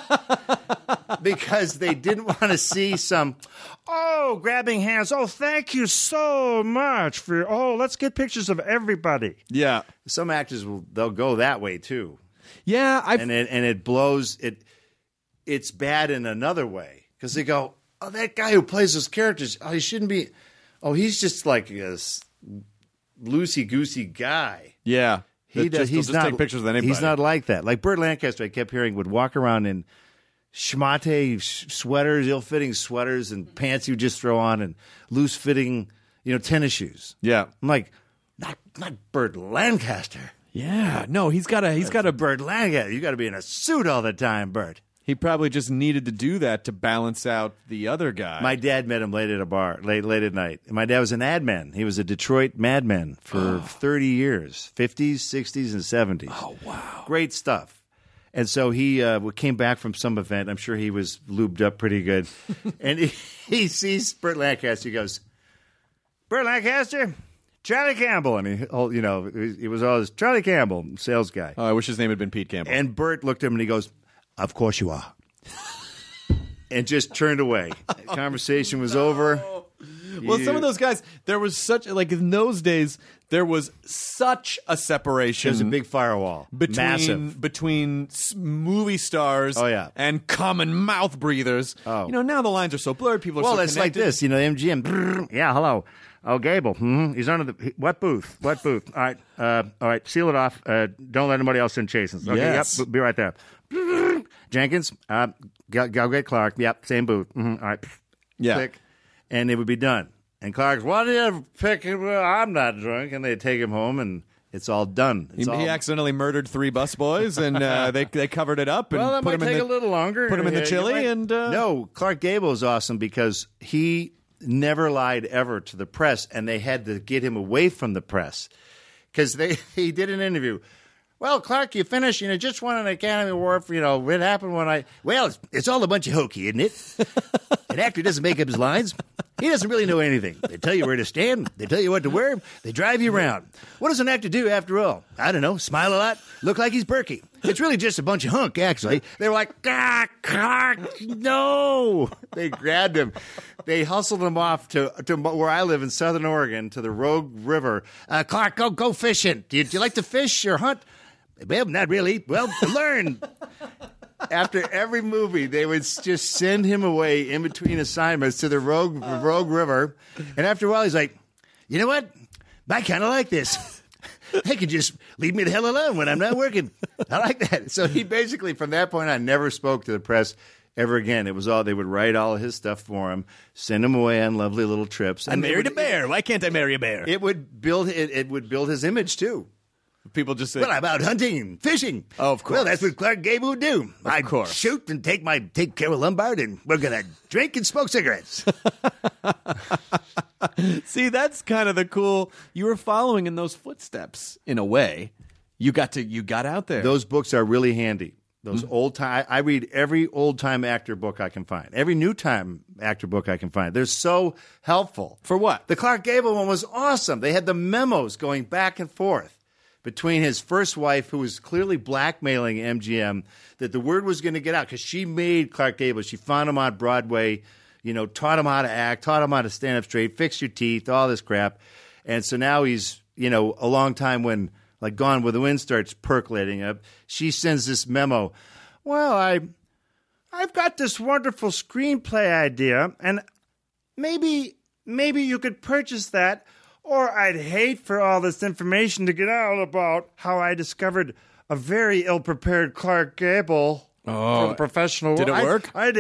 Because they didn't want to see some, oh, grabbing hands. Oh, thank you so much for, oh, let's get pictures of everybody. Yeah. Some actors, will they'll go that way, too. Yeah. I've, And it, and it blows, it. it's bad in another way. Because they go, oh, that guy who plays those characters, oh, he shouldn't be, oh, he's just like a loosey-goosey guy. yeah. He That does. just, He's just not take pictures of anybody. He's not like that. Like Burt Lancaster, I kept hearing would walk around in schmate sweaters, ill-fitting sweaters, and pants you just throw on, and loose-fitting, you know, tennis shoes. Yeah. I'm like, not not Burt Lancaster. Yeah. No, he's got a, he's got a, Burt Lancaster. You got to be in a suit all the time, Burt. he probably just needed to do that to balance out the other guy. My dad met him late at a bar, late late at night. And my dad was an ad man. He was a Detroit madman for thirty years, fifties, sixties, and seventies. Oh, wow. Great stuff. And so he uh, came back from some event. I'm sure he was lubed up pretty good. And he, he sees Burt Lancaster. He goes, "Burt Lancaster, Charlie Campbell. And he, oh, you know, he was always Charlie Campbell, sales guy. Oh, I wish his name had been Pete Campbell. And Bert looked at him and he goes, "Of course you are." And just turned away. The conversation was over. Well, some of those guys, there was such, like in those days, there was such a separation. There's a big firewall. between Massive. between s- movie stars Oh, yeah. and common mouth breathers. Oh. You know, now the lines are so blurred. People are Well, so it's like connected. this, you know, M G M. brrr, Yeah, hello. Oh, Gable. Hmm. He's under the what booth? What booth? All right. Uh, all right. Seal it off. Uh, don't let anybody else in chasing. Okay. Yes. Yep. Be right there. Brrr, Jenkins. Uh, go, go get Clark. Yep. Same booth. Mhm, all right. Yeah. Click, and it would be done. And Clark's, why did you ever pick him? Well, I'm not drunk. And they take him home, and it's all done. It's He, all, he accidentally murdered three busboys, and uh, they they covered it up and well, that put might him in take the, a little longer. put him in the Yeah, you chili, might- and uh, no, Clark Gable is awesome because he never lied ever to the press, and they had to get him away from the press because they he did an interview. Well, Clark, you finished. You know, just won an Academy Award for, you know, it happened when I. Well, it's, it's all a bunch of hokey, isn't it? An actor doesn't make up his lines. He doesn't really know anything. They tell you where to stand. They tell you what to wear. They drive you around. What does an actor do after all? I don't know. Smile a lot. Look like he's Berkey. It's really just a bunch of hunk, actually. They were like, ah, Clark, no. They grabbed him. They hustled him off to, to where I live in Southern Oregon, to the Rogue River. Uh, Clark, go go fishing. Do you, do you like to fish or hunt? Well, not really. Well, learn. After every movie, they would just send him away in between assignments to the Rogue Rogue River. And after a while, he's like, you know what? I kind of like this. They can just leave me the hell alone when I'm not working. I like that. So he basically, from that point on, never spoke to the press ever again. It was all, they would write all of his stuff for him, send him away on lovely little trips. I And it married a would- bear. Why can't I marry a bear? It would build it, it would build his image too. People just say, Well, I'm out hunting and fishing. Oh, of course. Well, that's what Clark Gable would do. I'd course. shoot and take my take Carol Lombard, and we're gonna drink and smoke cigarettes. see, that's kind of the cool. You were following in those footsteps in a way. You got to, you got out there. Those books are really handy. Those old time. I read every old time actor book I can find. Every new time actor book I can find. They're so helpful. For what? The Clark Gable one was awesome. They had the memos going back and forth between his first wife, who was clearly blackmailing M G M, that the word was going to get out because she made Clark Gable. She found him on Broadway, you know, taught him how to act, taught him how to stand up straight, fix your teeth, all this crap. And so now he's, you know, a long time when, like, Gone with the Wind starts percolating up, she sends this memo. Well, I, I've got this wonderful screenplay idea, and maybe, maybe you could purchase that. Or I'd hate for all this information to get out about how I discovered a very ill-prepared Clark Gable Oh, from Professional. did it I'd- work? I'd,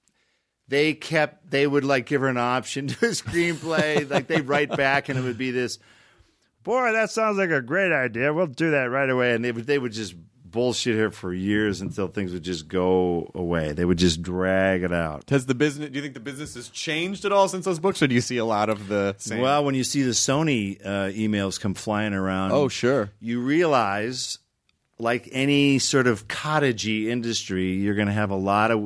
they kept. They would like give her an option to a screenplay. Like they'd write back, and it would be this. Boy, that sounds like a great idea. We'll do that right away. And they would. They would just bullshit her for years until things would just go away. They would just drag it out. Has the business? Do you think the business has changed at all since those books, or do you see a lot of the same? Well, when you see the Sony uh, emails come flying around, Oh, sure. you realize, like any sort of cottagey industry, you're going to have a lot of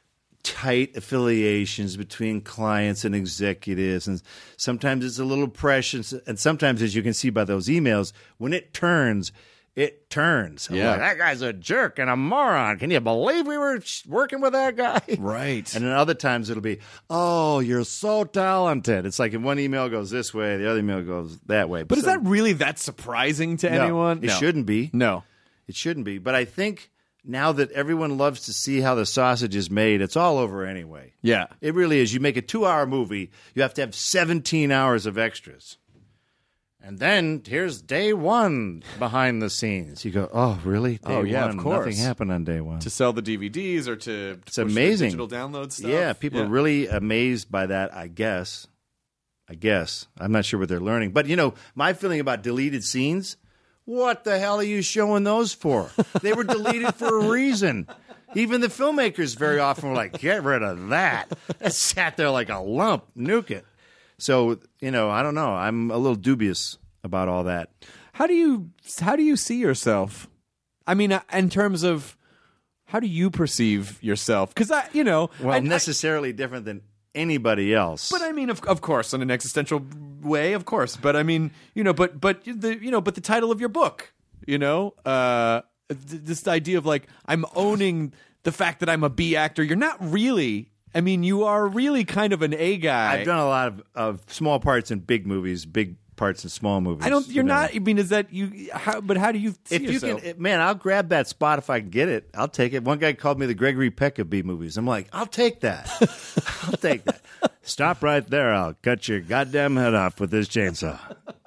tight affiliations between clients and executives, and sometimes it's a little precious. And sometimes, as you can see by those emails, when it turns, it turns. I'm Yeah. like, that guy's a jerk and a moron. Can you believe we were working with that guy? Right. And then other times it'll be, oh, you're so talented. It's like if one email goes this way, the other email goes that way. But is So- that really that surprising to No, anyone? It No. shouldn't be. No. It shouldn't be. But I think now that everyone loves to see how the sausage is made, it's all over anyway. Yeah. It really is. You make a two-hour movie, you have to have seventeen hours of extras. And then here's day one behind the scenes. You go, oh, really? Day Oh, yeah, of one? course. Nothing happened on day one. To sell the D V Ds or to It's push the amazing. digital download stuff. Yeah, people Yeah. are really amazed by that, I guess. I guess. I'm not sure what they're learning. But, you know, my feeling about deleted scenes, what the hell are you showing those for? They were deleted for a reason. Even the filmmakers very often were like, get rid of that. It sat there like a lump. Nuke it. So, you know, I don't know. I'm a little dubious about all that. How do you how do you see yourself? I mean, uh, in terms of how do you perceive yourself? Because I, you know, Well, I, necessarily different than anybody else. But I mean, of, of course, in an existential way, of course. But I mean, you know, but but the you know, but the title of your book, you know, uh, th- this idea of like I'm owning the fact that I'm a B actor. You're not really. I mean, you are really kind of an A guy. I've done a lot of, of small parts in big movies, big parts in small movies. I don't. You're you know. not. I mean, is that you? How, but how do you see If you yourself? can, man, I'll grab that spot if I can get it. I'll take it. One guy called me the Gregory Peck of B movies. I'm like, I'll take that. I'll take that. Stop right there. I'll cut your goddamn head off with this chainsaw.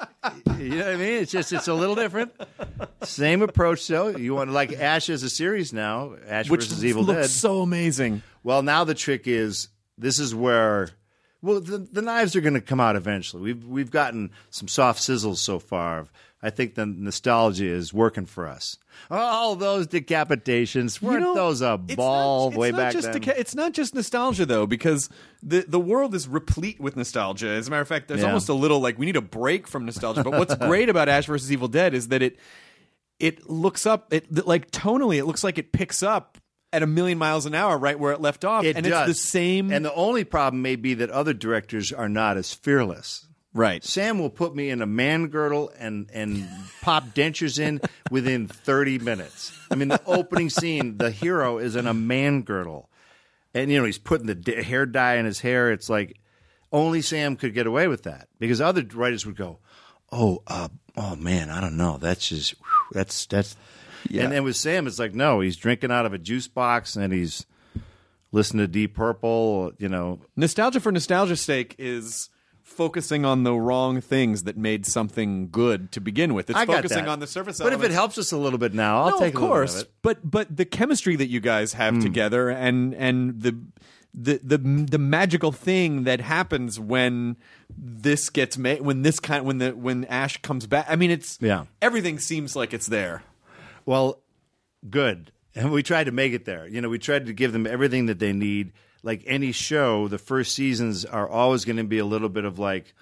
You know what I mean? It's just it's a little different. Same approach, though. You want to like Ash as a series now, Ash Which versus Evil looks Dead. so amazing. Well, now the trick is this is where. Well, the, the knives are going to come out eventually. We've we've gotten some soft sizzles so far. I think the nostalgia is working for us. All those decapitations weren't You know, those a it's ball not- it's way not back just then? deca- it's not just nostalgia though, because the the world is replete with nostalgia. As a matter of fact, there's Yeah. almost a little like we need a break from nostalgia. But what's great about Ash versus Evil Dead is that it it looks up it like tonally it looks like it picks up at a million miles an hour right where it left off, It and does. it's the same. And the only problem may be that other directors are not as fearless. right. Sam will put me in a man girdle and, and pop dentures in within thirty minutes. I mean, the opening scene, the hero is in a man girdle. And, you know, he's putting the d- hair dye in his hair. It's like only Sam could get away with that because other writers would go, oh, uh, oh man, I don't know. That's just, whew, that's, that's. Yeah. And then with Sam, it's like, no, he's drinking out of a juice box and he's listening to Deep Purple, you know. Nostalgia for nostalgia's sake is focusing on the wrong things that made something good to begin with. It's I got focusing that. on the surface But if elements. it helps us a little bit now, I'll no, take of a little course. bit of it. But but the chemistry that you guys have together and and the the the the magical thing that happens when this gets made when this kind when the when Ash comes back. I mean, it's Yeah. everything seems like it's there. Well, good. And we tried to make it there. You know, we tried to give them everything that they need. Like any show, the first seasons are always going to be a little bit of like,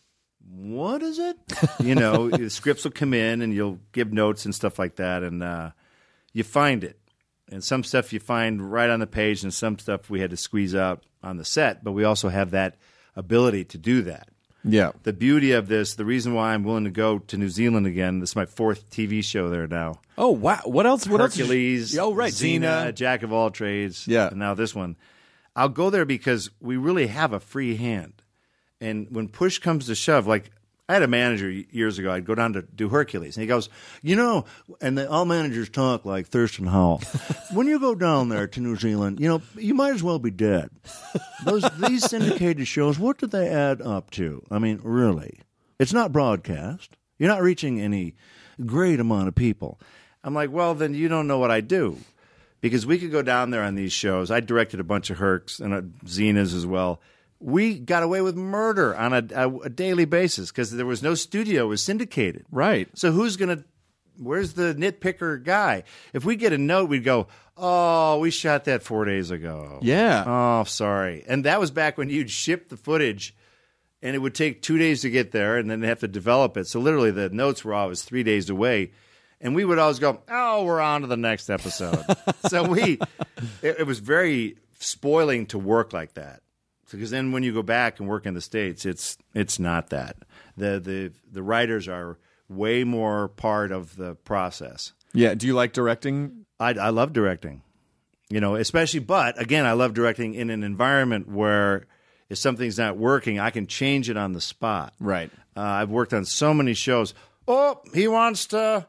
what is it? You know, the scripts will come in and you'll give notes and stuff like that. And uh, you find it. And some stuff you find right on the page and some stuff we had to squeeze out on the set. But we also have that ability to do that. Yeah. The beauty of this, the reason why I'm willing to go to New Zealand again, this is my fourth T V show there now. Oh wow! What else? What Hercules, else? Oh right, Xena, Xena. Jack of all trades. Yeah. And now this one. I'll go there because we really have a free hand. And when push comes to shove, like I had a manager years ago, I'd go down to do Hercules. And he goes, you know, and the, all managers talk like Thurston Howell. When you go down there to New Zealand, you know, you might as well be dead. Those These syndicated shows, what do they add up to? I mean, really. It's not broadcast. You're not reaching any great amount of people. I'm like, well, then you don't know what I do. Because we could go down there on these shows. I directed a bunch of Hercs and uh, Xenas as well. We got away with murder on a, a, a daily basis because there was no studio. It was syndicated. Right. So who's going to – where's the nitpicker guy? If we get a note, we'd go, oh, we shot that four days ago. Yeah. Oh, sorry. And that was back when you'd ship the footage and it would take two days to get there and then they have to develop it. So literally the notes were always three days away. And we would always go, oh, we're on to the next episode. So we it, – it was very spoiling to work like that. Because then when you go back and work in the States, it's it's not that. The the the writers are way more part of the process. Yeah. Do you like directing? I, I love directing, you know, especially. But again, I love directing in an environment where if something's not working, I can change it on the spot. Right. Uh, I've worked on so many shows. Oh, he wants to.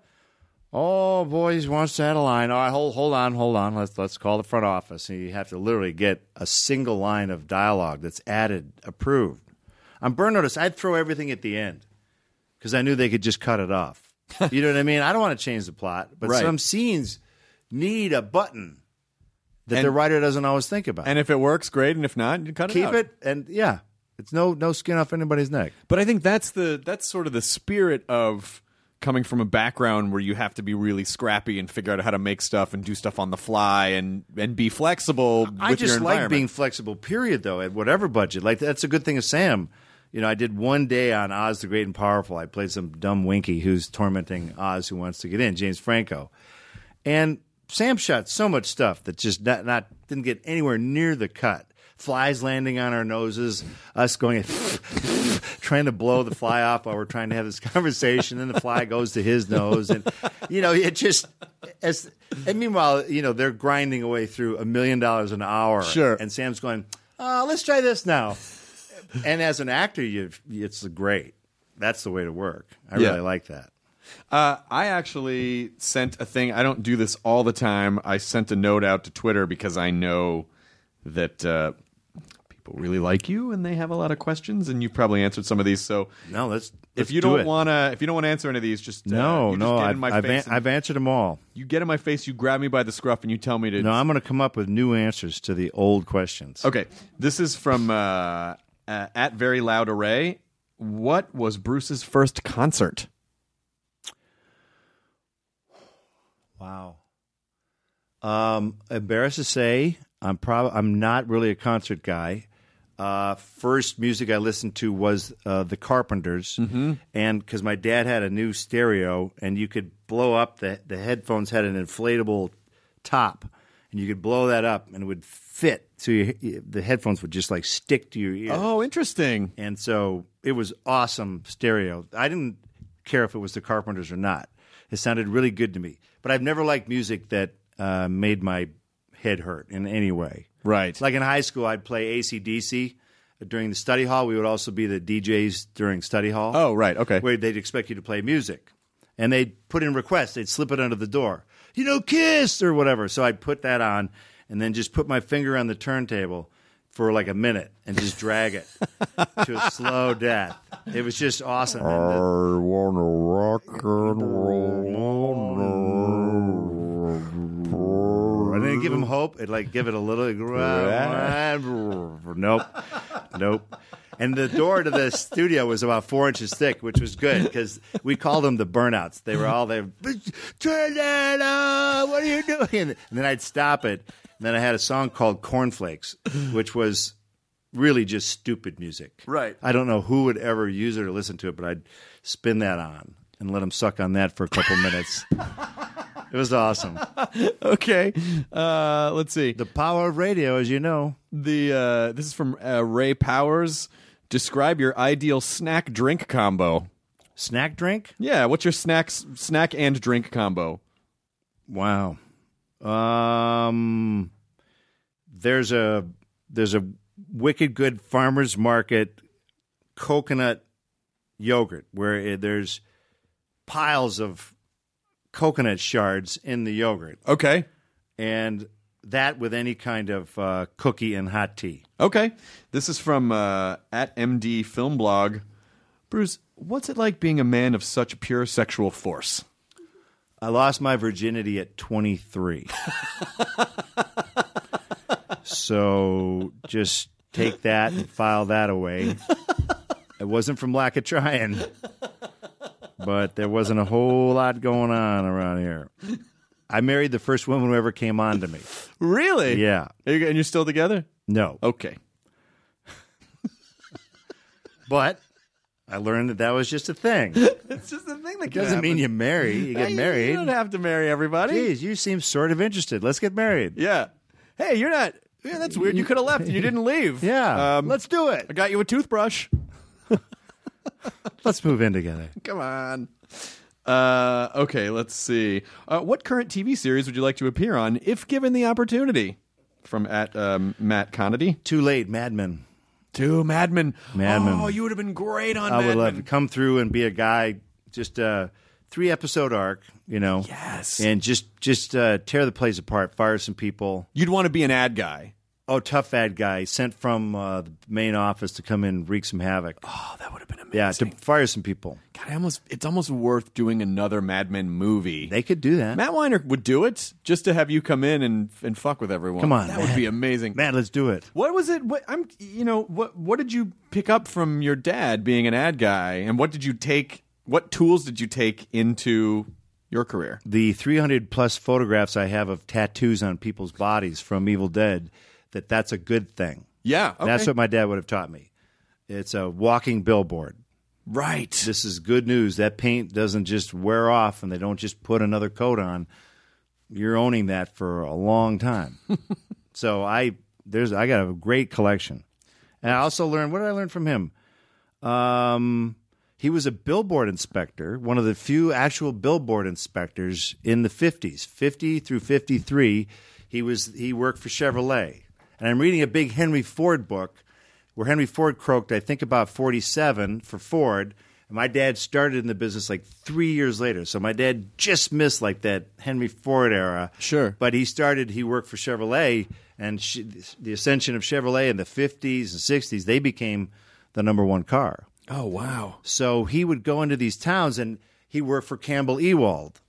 Oh boy, he wants to add a line. All right, hold hold on, hold on. Let's let's call the front office. And you have to literally get a single line of dialogue that's added, approved. On Burn Notice, I'd throw everything at the end because I knew they could just cut it off. You know what I mean? I don't want to change the plot, but Right. some scenes need a button that And- the writer doesn't always think about. And if it works, great. And if not, you cut it Keep out. it, and yeah, it's no no skin off anybody's neck. But I think that's the that's sort of the spirit of coming from a background where you have to be really scrappy and figure out how to make stuff and do stuff on the fly and and be flexible with I just your like environment. being flexible, period, though, at whatever budget. Like, that's a good thing of Sam. You know, I did one day on Oz the Great and Powerful. I played some dumb Winky who's tormenting Oz who wants to get in, James Franco. And Sam shot so much stuff that just not, not didn't get anywhere near the cut. flies landing on our noses, us going trying to blow the fly off while we're trying to have this conversation. Then the fly goes to his nose, and you know it just. As and meanwhile, you know they're grinding away through a million dollars an hour. Sure. And Sam's going, oh, let's try this now. And as an actor, you it's great. That's the way to work. I Yeah. really like that. Uh, I actually sent a thing. I don't do this all the time. I sent a note out to Twitter because I know that uh, people really like you and they have a lot of questions, and you've probably answered some of these. So No, let's. if let's you do don't it. want to, if you don't want to answer any of these, just uh, no, you no, just get I've, in my I've, face. an- and- I've answered them all. you get in my face. You grab me by the scruff and you tell me to. No, I'm going to come up with new answers to the old questions. Okay, this is from uh, uh, at Very Loud Array. What was Bruce's first concert? Wow. Um, embarrassed to say, I'm probably I'm not really a concert guy. Uh, first music I listened to was uh, the Carpenters, mm-hmm. and because my dad had a new stereo, and you could blow up the the headphones had an inflatable top, and you could blow that up, and it would fit. So you, the headphones would just like stick to your ear. Oh, interesting. And so it was awesome stereo. I didn't care if it was the Carpenters or not. It sounded really good to me. But I've never liked music that uh, made my head hurt in any way. Right. Like in high school, I'd play A C D C during the study hall. We would also be the D Js during study hall. Oh, right. Okay. Where they'd expect you to play music. And they'd put in requests. They'd slip it under the door. You know, Kiss or whatever. So I'd put that on and then just put my finger on the turntable for like a minute and just drag it to a slow death. It was just awesome. And the- I wanna rock and roll. I didn't give him hope. It'd like give it a little. Nope, nope. And the door to the studio was about four inches thick, which was good because we called them the burnouts. They were all there. Turn that on! What are you doing? And then I'd stop it. And then I had a song called Cornflakes, which was really just stupid music. Right. I don't know who would ever use it or listen to it, but I'd spin that on and let them suck on that for a couple minutes. It was awesome. Okay. Uh, let's see. The power of radio, as you know. The uh, this is from uh, Ray Powers. Describe your ideal snack drink combo. Snack drink? Yeah, what's your snacks snack and drink combo? Wow. Um, there's a there's a wicked good farmers market coconut yogurt where it, there's piles of coconut shards in the yogurt, Okay. and that with any kind of uh, cookie and hot tea. Okay. This is from uh, at M D Film Blog. Bruce, what's it like being a man of such pure sexual force? I lost my virginity at twenty-three. So just take that and file that away. It wasn't from lack of trying, but there wasn't a whole lot going on around here. I married the first woman who ever came on to me. Really? Yeah. Are you, and you're still together? No. Okay. But I learned that that was just a thing. It's just a thing that It doesn't mean you marry. You get Hey, married. You don't have to marry everybody. Geez, you seem sort of interested. Let's get married. Yeah. Hey, you're not. Yeah, that's weird. You could have left and you didn't leave. Yeah. Um, Let's do it. I got you a toothbrush. Let's move in together. Come on. Uh, okay, let's see. Uh, what current T V series would you like to appear on if given the opportunity? From at um, Matt Conady. Too late, Mad Men. To Mad Men. Mad Men. Oh, you would have been great on I Mad would love to Men. come through and be a guy, just a three episode arc, you know. Yes. And just just uh, tear the place apart, fire some people. You'd want to be an ad guy. Oh, tough bad guy sent from uh, the main office to come in and wreak some havoc. Oh, that would have been amazing. Yeah, to fire some people. God, I almost, it's almost worth doing another Mad Men movie. They could do that. Matt Weiner would do it just to have you come in and and fuck with everyone. Come on, that man. would be amazing. Man, let's do it. What was it? What I'm, you know, what what did you pick up from your dad being an ad guy, and what did you take? What tools did you take into your career? The three hundred plus photographs I have of tattoos on people's bodies from Evil Dead, that that's a good thing. Yeah, okay. That's what my dad would have taught me. It's a walking billboard. Right. This is good news. That paint doesn't just wear off and they don't just put another coat on. You're owning that for a long time. So I there's I got a great collection. And I also learned, what did I learn from him? Um, he was a billboard inspector, one of the few actual billboard inspectors in the fifties, fifty through fifty-three. He was he worked for Chevrolet. And I'm reading a big Henry Ford book where Henry Ford croaked, I think, about forty-seven for Ford. And my dad started in the business like three years later. So my dad just missed like that Henry Ford era. Sure. But he started, he worked for Chevrolet. And she, the ascension of Chevrolet in the fifties and sixties, they became the number one car. Oh, wow. So he would go into these towns, and he worked for Campbell Ewald.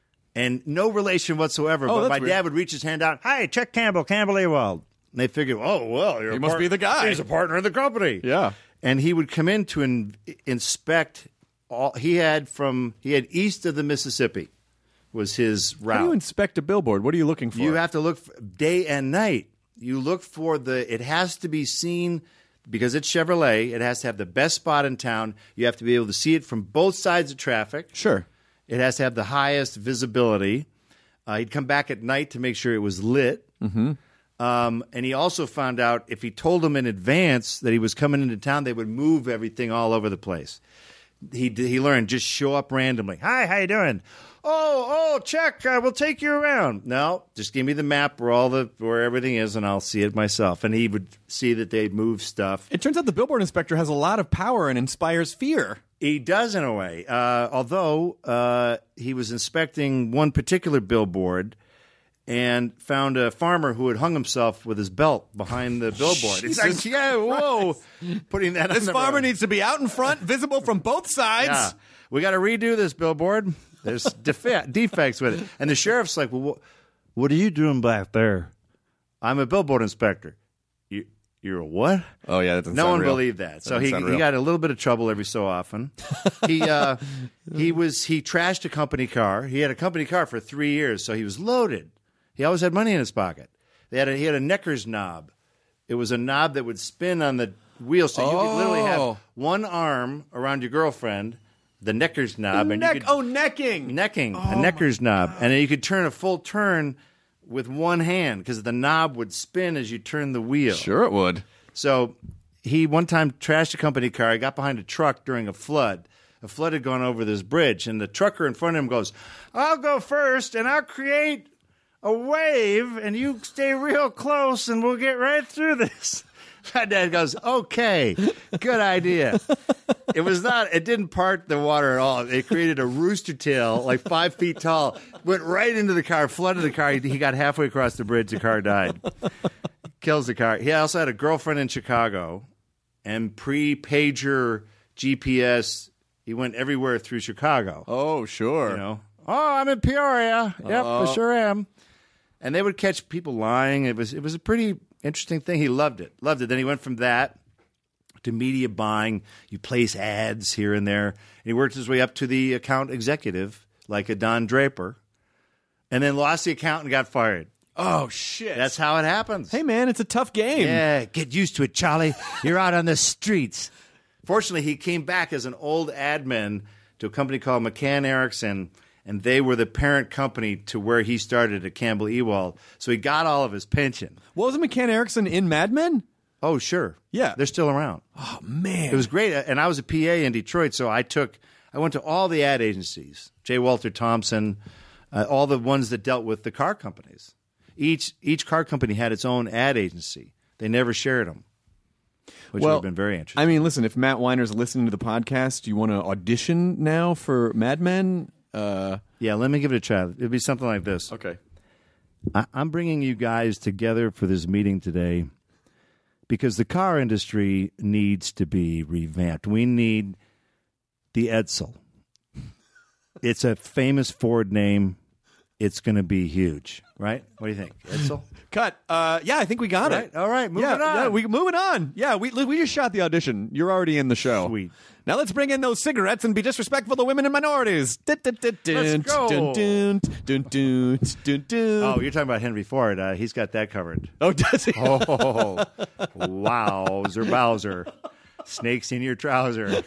And no relation whatsoever, Oh, but that's my weird. dad would reach his hand out, "Hi, Chuck Campbell, Campbell Ewald." And they figured, oh, well, you're He a must part- be the guy. He's a partner in the company. Yeah. And he would come in to in, inspect all he had from, he had east of the Mississippi was his route. How do you inspect a billboard? What are you looking for? You have to look for, day and night. You look for the, it has to be seen, because it's Chevrolet, it has to have the best spot in town. You have to be able to see it from both sides of traffic. Sure. It has to have the highest visibility. Uh, he'd come back at night to make sure it was lit. Mm-hmm. Um, and he also found out if he told them in advance that he was coming into town, they would move everything all over the place. He he learned, just show up randomly. "Hi, how you doing?" "Oh, oh, check. Uh, we'll take you around." "No, just give me the map where all the where everything is, and I'll see it myself." And he would see that they move stuff. It turns out the billboard inspector has a lot of power and inspires fear. He does in a way. Uh, although uh, he was inspecting one particular billboard and found a farmer who had hung himself with his belt behind the billboard. It's like, yeah, whoa, putting that. This on the farmer road. needs to be out in front, visible from both sides. Yeah, we got to redo this billboard. There's defe- defects with it. And the sheriff's like, "Well, what, what are you doing back there?" "I'm a billboard inspector." You, you're a what? Oh, yeah, that doesn't No sound one real. believed that. So Doesn't he sound he real. got a little bit of trouble every so often. he uh, he was he trashed a company car. He had a company car for three years, so he was loaded. He always had money in his pocket. They had a, he had a Necker's knob. It was a knob that would spin on the wheel, so you could literally Oh. have one arm around your girlfriend, the Necker's knob, and Neck- you could, oh, necking. necking a Necker's knob, and then you could turn a full turn with one hand because the knob would spin as you turn the wheel. Sure it would. So he one time trashed a company car. He got behind a truck during a flood. A flood had gone over this bridge, and the trucker in front of him goes, "I'll go first, and I'll create a wave, and you stay real close, and we'll get right through this." My dad goes, "Okay, good idea." It was not, it didn't part the water at all. It created a rooster tail, like five feet tall, went right into the car, flooded the car. He, he got halfway across the bridge, the car died. Kills the car. He also had a girlfriend in Chicago, and pre-pager G P S, he went everywhere through Chicago. Oh, sure. You know, "Oh, I'm in Peoria. Yep, I sure am." And they would catch people lying. It was it was a pretty interesting thing. He loved it. Loved it. Then he went from that to media buying. You place ads here and there. And he worked his way up to the account executive, like a Don Draper, and then lost the account and got fired. Oh, shit. That's how it happens. Hey, man, it's a tough game. Yeah, get used to it, Charlie. You're out on the streets. Fortunately, he came back as an old admin to a company called McCann Erickson, and they were the parent company to where he started at Campbell Ewald. So he got all of his pension. What was it, McCann Erickson in Mad Men? Oh, sure. Yeah. They're still around. Oh, man. It was great. And I was a P A in Detroit, so I took, I went to all the ad agencies, J. Walter Thompson, uh, all the ones that dealt with the car companies. Each each car company had its own ad agency. They never shared them, which would have been very interesting. I mean, listen, if Matt Weiner's listening to the podcast, do you want to audition now for Mad Men? Uh, Yeah, let me give it a try. It'd be something like this. okay. I, I'm bringing you guys together for this meeting today because the car industry needs to be revamped. We need the Edsel. It's a famous Ford name. It's going to be huge, right? What do you think, Edsel? Cut. Uh, yeah, I think we got Right. it. All right, moving yeah, on. Yeah, we moving on. Yeah, we we just shot the audition. You're already in the show. Sweet. Now let's bring in those cigarettes and be disrespectful to women and minorities. Let's go. Dun, dun, dun, dun, dun, dun. Oh, you're talking about Henry Ford. Uh, he's got that covered. Oh, does he? Oh, wowzer, Bowser. Snakes in your trouser.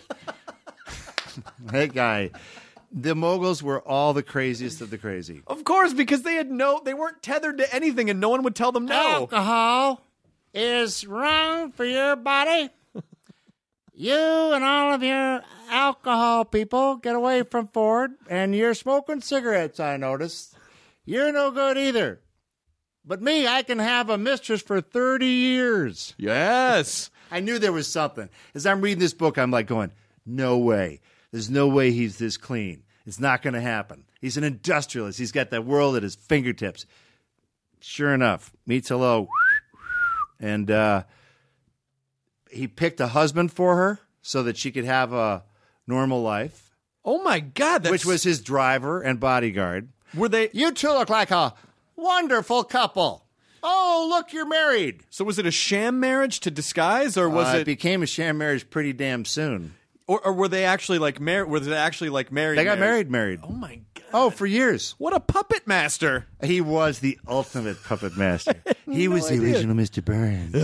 That guy. The moguls were all the craziest of the crazy. Of course, because they had no, they weren't tethered to anything, and no one would tell them no. Alcohol. is wrong for your body. You and all of your alcohol people get away from Ford, and you're smoking cigarettes, I noticed. You're no good either. But me, I can have a mistress for thirty years. Yes. I knew there was something. As I'm reading this book, I'm like going, no way. There's no way he's this clean. It's not going to happen. He's an industrialist. He's got the world at his fingertips. Sure enough, meets hello. And uh, he picked a husband for her so that she could have a normal life, Oh, my God. That's... which was his driver and bodyguard. Were they... You two look like a wonderful couple. Oh, look, you're married. So was it a sham marriage to disguise, or was Uh, it... it became a sham marriage pretty damn soon. Or, or were they actually like married? Were they actually like married? They got married, married. Oh, my God. Oh, for years. What a puppet master. He was the ultimate puppet master. He was the idea. original Mister Burns.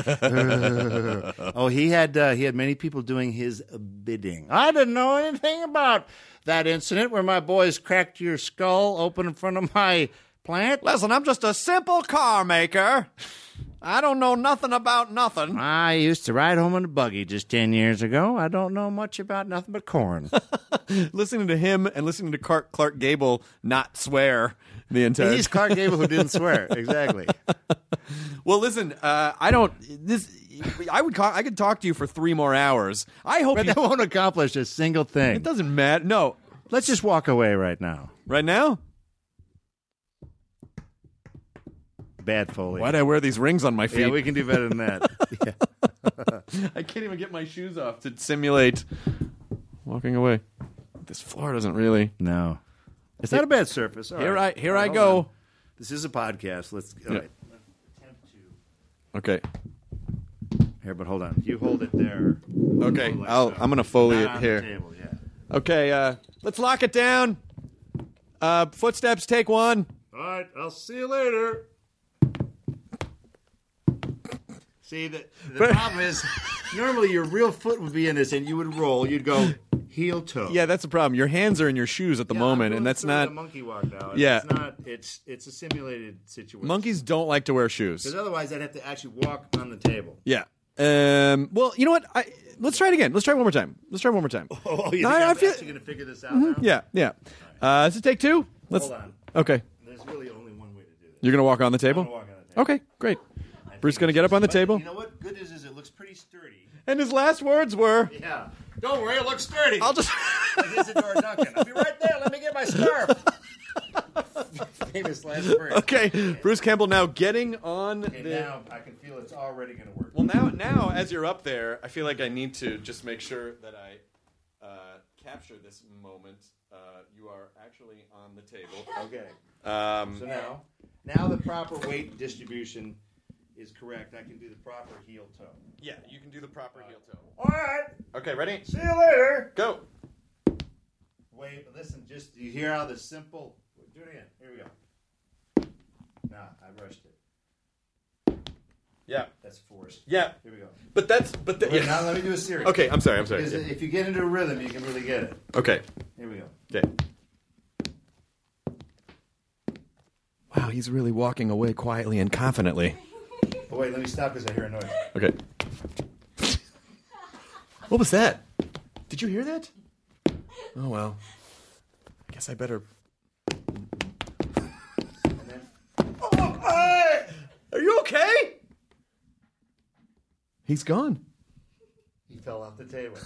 Oh, he had uh, he had many people doing his bidding. I didn't know anything about that incident where my boys cracked your skull open in front of my plant. Listen, I'm just a simple car maker. I don't know nothing about nothing. I used to ride home in a buggy just ten years ago. I don't know much about nothing but corn. Listening to him and listening to Clark, Clark Gable not swear the entire He's Clark Gable who didn't swear. Exactly. Well, listen, uh, I don't. This I would. Call, I could talk to you for three more hours. I hope But you, that won't accomplish a single thing. it doesn't matter. No, Let's just walk away right now. right now. Bad Foley. Why'd I wear these rings on my feet? Yeah, we can do better than that. Yeah. I can't even get my shoes off to simulate walking away. This floor doesn't really. No. It's not a bad surface. All Here right. I here All I right, go. hold on. This is a podcast. Let's all Yeah. right. Attempt to. Okay. Here, but hold on. You hold it there. Okay. Like I'll so. I'm gonna foley Not it on here. The table, yeah. Okay. Uh, let's lock it down. Uh, footsteps. Take one. All right. I'll see you later. See, the, the But- problem is, normally your real foot would be in this, and you would roll. You'd go heel toe. Yeah, that's the problem. Your hands are in your shoes at the Yeah, moment, I'm and going that's through not. the monkey walk now. Yeah. It's not. It's it's a simulated situation. Monkeys don't like to wear shoes. Because otherwise, I'd have to actually walk on the table. Yeah. Um. Well, you know what? I let's try it again. Let's try it one more time. Let's try it one more time. Oh, you No, think I I'm feel- actually going to figure this out now? Yeah. Yeah. Uh, does it take two? Let's. Hold on. Okay. There's really only one way to do this. You're gonna walk on the table. I'm gonna walk on the table. Okay. Great. Bruce gonna get up on the But table. You know what? Good news is it looks pretty sturdy. And his last words were, Yeah. Don't worry, it looks sturdy. "I'll just." Like Isidore Duncan. I'll be right there. Let me get my scarf. Famous last words. Okay. Bruce Campbell now getting on Okay, the. now I can feel it's already going to work. Well, now, now as you're up there, I feel like I need to just make sure that I uh, capture this moment. Uh, you are actually on the table. Okay. Um, So now, now the proper weight distribution is correct. I can do the proper heel toe. yeah, you can do the proper heel toe. All right. Okay, ready? See you later. Go. Wait, but listen, just you hear how the simple. Do it again. Here we go. Nah, I rushed it. Yeah. That's forced. Yeah. Here we go. But that's but the, Wait, yeah. now let me do a series. Okay, I'm sorry. I'm sorry. Because Yeah. if you get into a rhythm, you can really get it. Okay. Here we go. Okay. Wow, he's really walking away quietly and confidently. Oh, wait, let me stop because I hear a noise. Okay. What was that? Did you hear that? Oh well. I guess I better. And then, Oh, hey! Are you okay? He's gone. he fell off the table.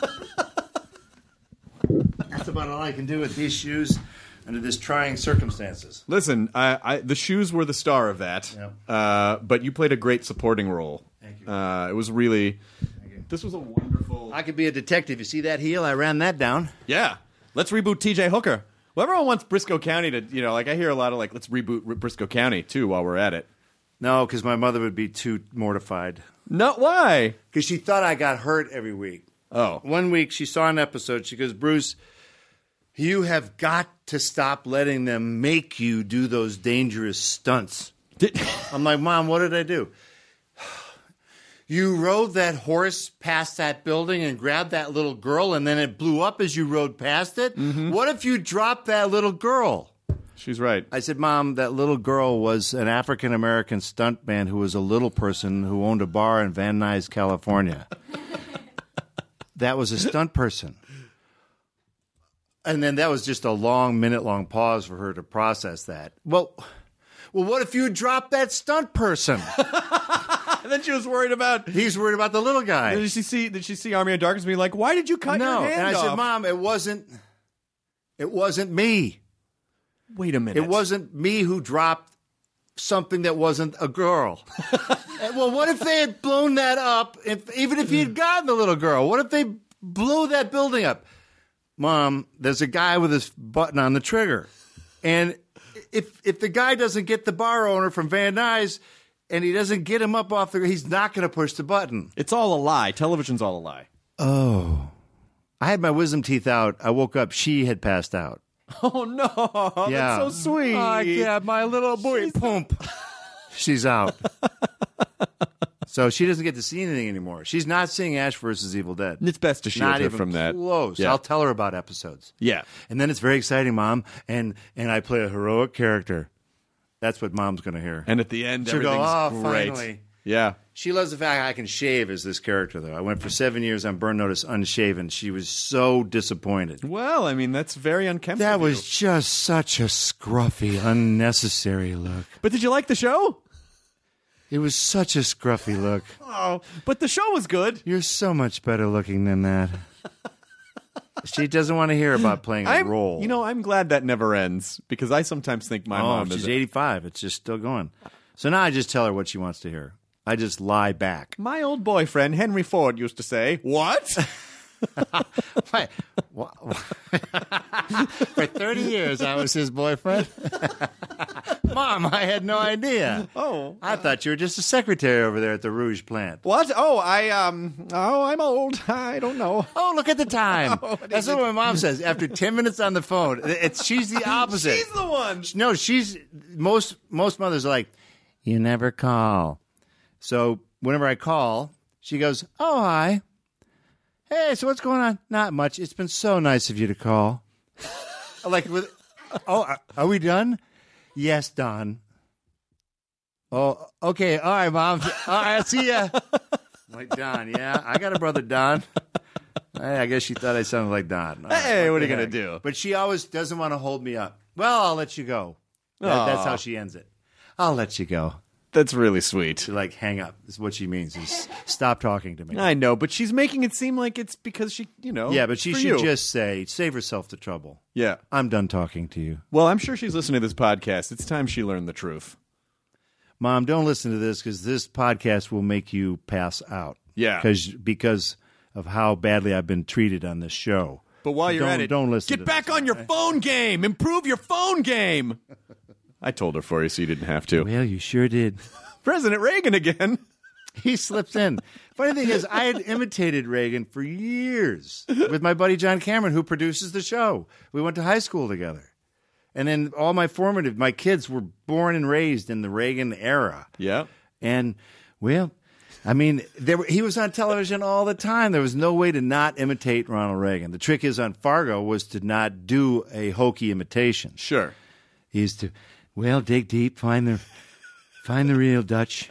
That's about all I can do with these shoes under this trying circumstances. Listen, I, I, the shoes were the star of that, Yep. uh, but you played a great supporting role. Thank you. Uh, it was really. you. This was a wonderful. I could be a detective. You see that heel? I ran that down. Yeah, let's reboot T J Hooker. Well, everyone wants Briscoe County to, you know, like I hear a lot of like, let's reboot R- Briscoe County too while we're at it. No, because my mother would be too mortified. No, why? Because she thought I got hurt every week. Oh, One week she saw an episode. She goes, Bruce, you have got to stop letting them make you do those dangerous stunts. Did- I'm like, Mom, what did I do? You rode that horse past that building and grabbed that little girl, and then it blew up as you rode past it? What if you dropped that little girl? She's right. I said, Mom, that little girl was an African-American stuntman who was a little person who owned a bar in Van Nuys, California. That was a stunt person. And then that was just a long, minute-long pause for her to process that. Well, well, what if you dropped that stunt person? And then she was worried about... He's worried about the little guy. Did she see Did she see Army of Darkness being like, why did you cut no. your hand And I off? said, Mom, it wasn't, it wasn't me. Wait a minute. It wasn't me who dropped something that wasn't a girl. Well, what if they had blown that up, if, even if he had gotten the little girl? What if they blew that building up? Mom, there's a guy with his button on the trigger. And if if the guy doesn't get the bar owner from Van Nuys and he doesn't get him up off the, he's not going to push the button. It's all a lie. Television's all a lie. Oh. I had my wisdom teeth out. I woke up. She had passed out. Oh, no. Yeah. That's so sweet. Oh, yeah, my little boy. She's pump. She's out. So she doesn't get to see anything anymore. She's not seeing Ash versus Evil Dead. It's best to shield not her even from that. Close. Yeah. I'll tell her about episodes. Yeah. And then it's very exciting, Mom. And and I play a heroic character. That's what Mom's going to hear. And at the end, She'll go, everything's oh, great. finally. Yeah. She loves the fact I can shave as this character, though. I went for seven years on Burn Notice unshaven. She was so disappointed. Well, I mean, that's very unkempt. That of was you. just such a scruffy, unnecessary look. But did you like the show? It was such a scruffy look. Oh, but the show was good. You're so much better looking than that. She doesn't want to hear about playing a I'm, role. You know, I'm glad that never ends because I sometimes think my oh, mom she's is. eighty-five. It's just still going. So now I just tell her what she wants to hear. I just lie back. My old boyfriend, Henry Ford, used to say, what? Wait, wha- For thirty years, I was his boyfriend. Mom, I had no idea. Oh. I thought you were just a secretary over there at the Rouge plant. What? Oh, I, um, oh, I'm old. I don't know. Oh, look at the time. Oh, what That's is what it? my mom says. After ten minutes on the phone, it's she's the opposite. She's the one. No, she's most most mothers are like, you never call. So whenever I call, she goes, oh, hi. Hey, so what's going on? Not much. It's been so nice of you to call. Like, with, oh, are, are we done? Yes, Don. Oh, okay. All right, Mom. All right, I'll see ya. I'm like, Don, yeah, I got a brother, Don. Hey, I guess she thought I sounded like Don. All Hey, right, what are the you gonna heck? do? But she always doesn't want to hold me up. Well, I'll let you go. That, that's how she ends it. I'll let you go. That's really sweet. To like hang up is what she means. Is stop talking to me. I know, but she's making it seem like it's because she, you know. Yeah, but she for should you. just say, save herself the trouble. Yeah. I'm done talking to you. Well, I'm sure she's listening to this podcast. It's time she learned the truth. Mom, don't listen to this because this podcast will make you pass out. Yeah. Because because of how badly I've been treated on this show. But while So you're don't, at it, don't listen get to back this. on your phone game. Improve your phone game. I told her for you so you didn't have to. Well, you sure did. President Reagan again. He slips in. Funny thing is, I had imitated Reagan for years with my buddy John Cameron, who produces the show. We went to high school together. And then all my formative, my kids were born and raised in the Reagan era. Yeah. And, well, I mean, there were, he was on television all the time. There was no way to not imitate Ronald Reagan. The trick is on Fargo was to not do a hokey imitation. Sure. He used to, well, dig deep, find the find the real Dutch.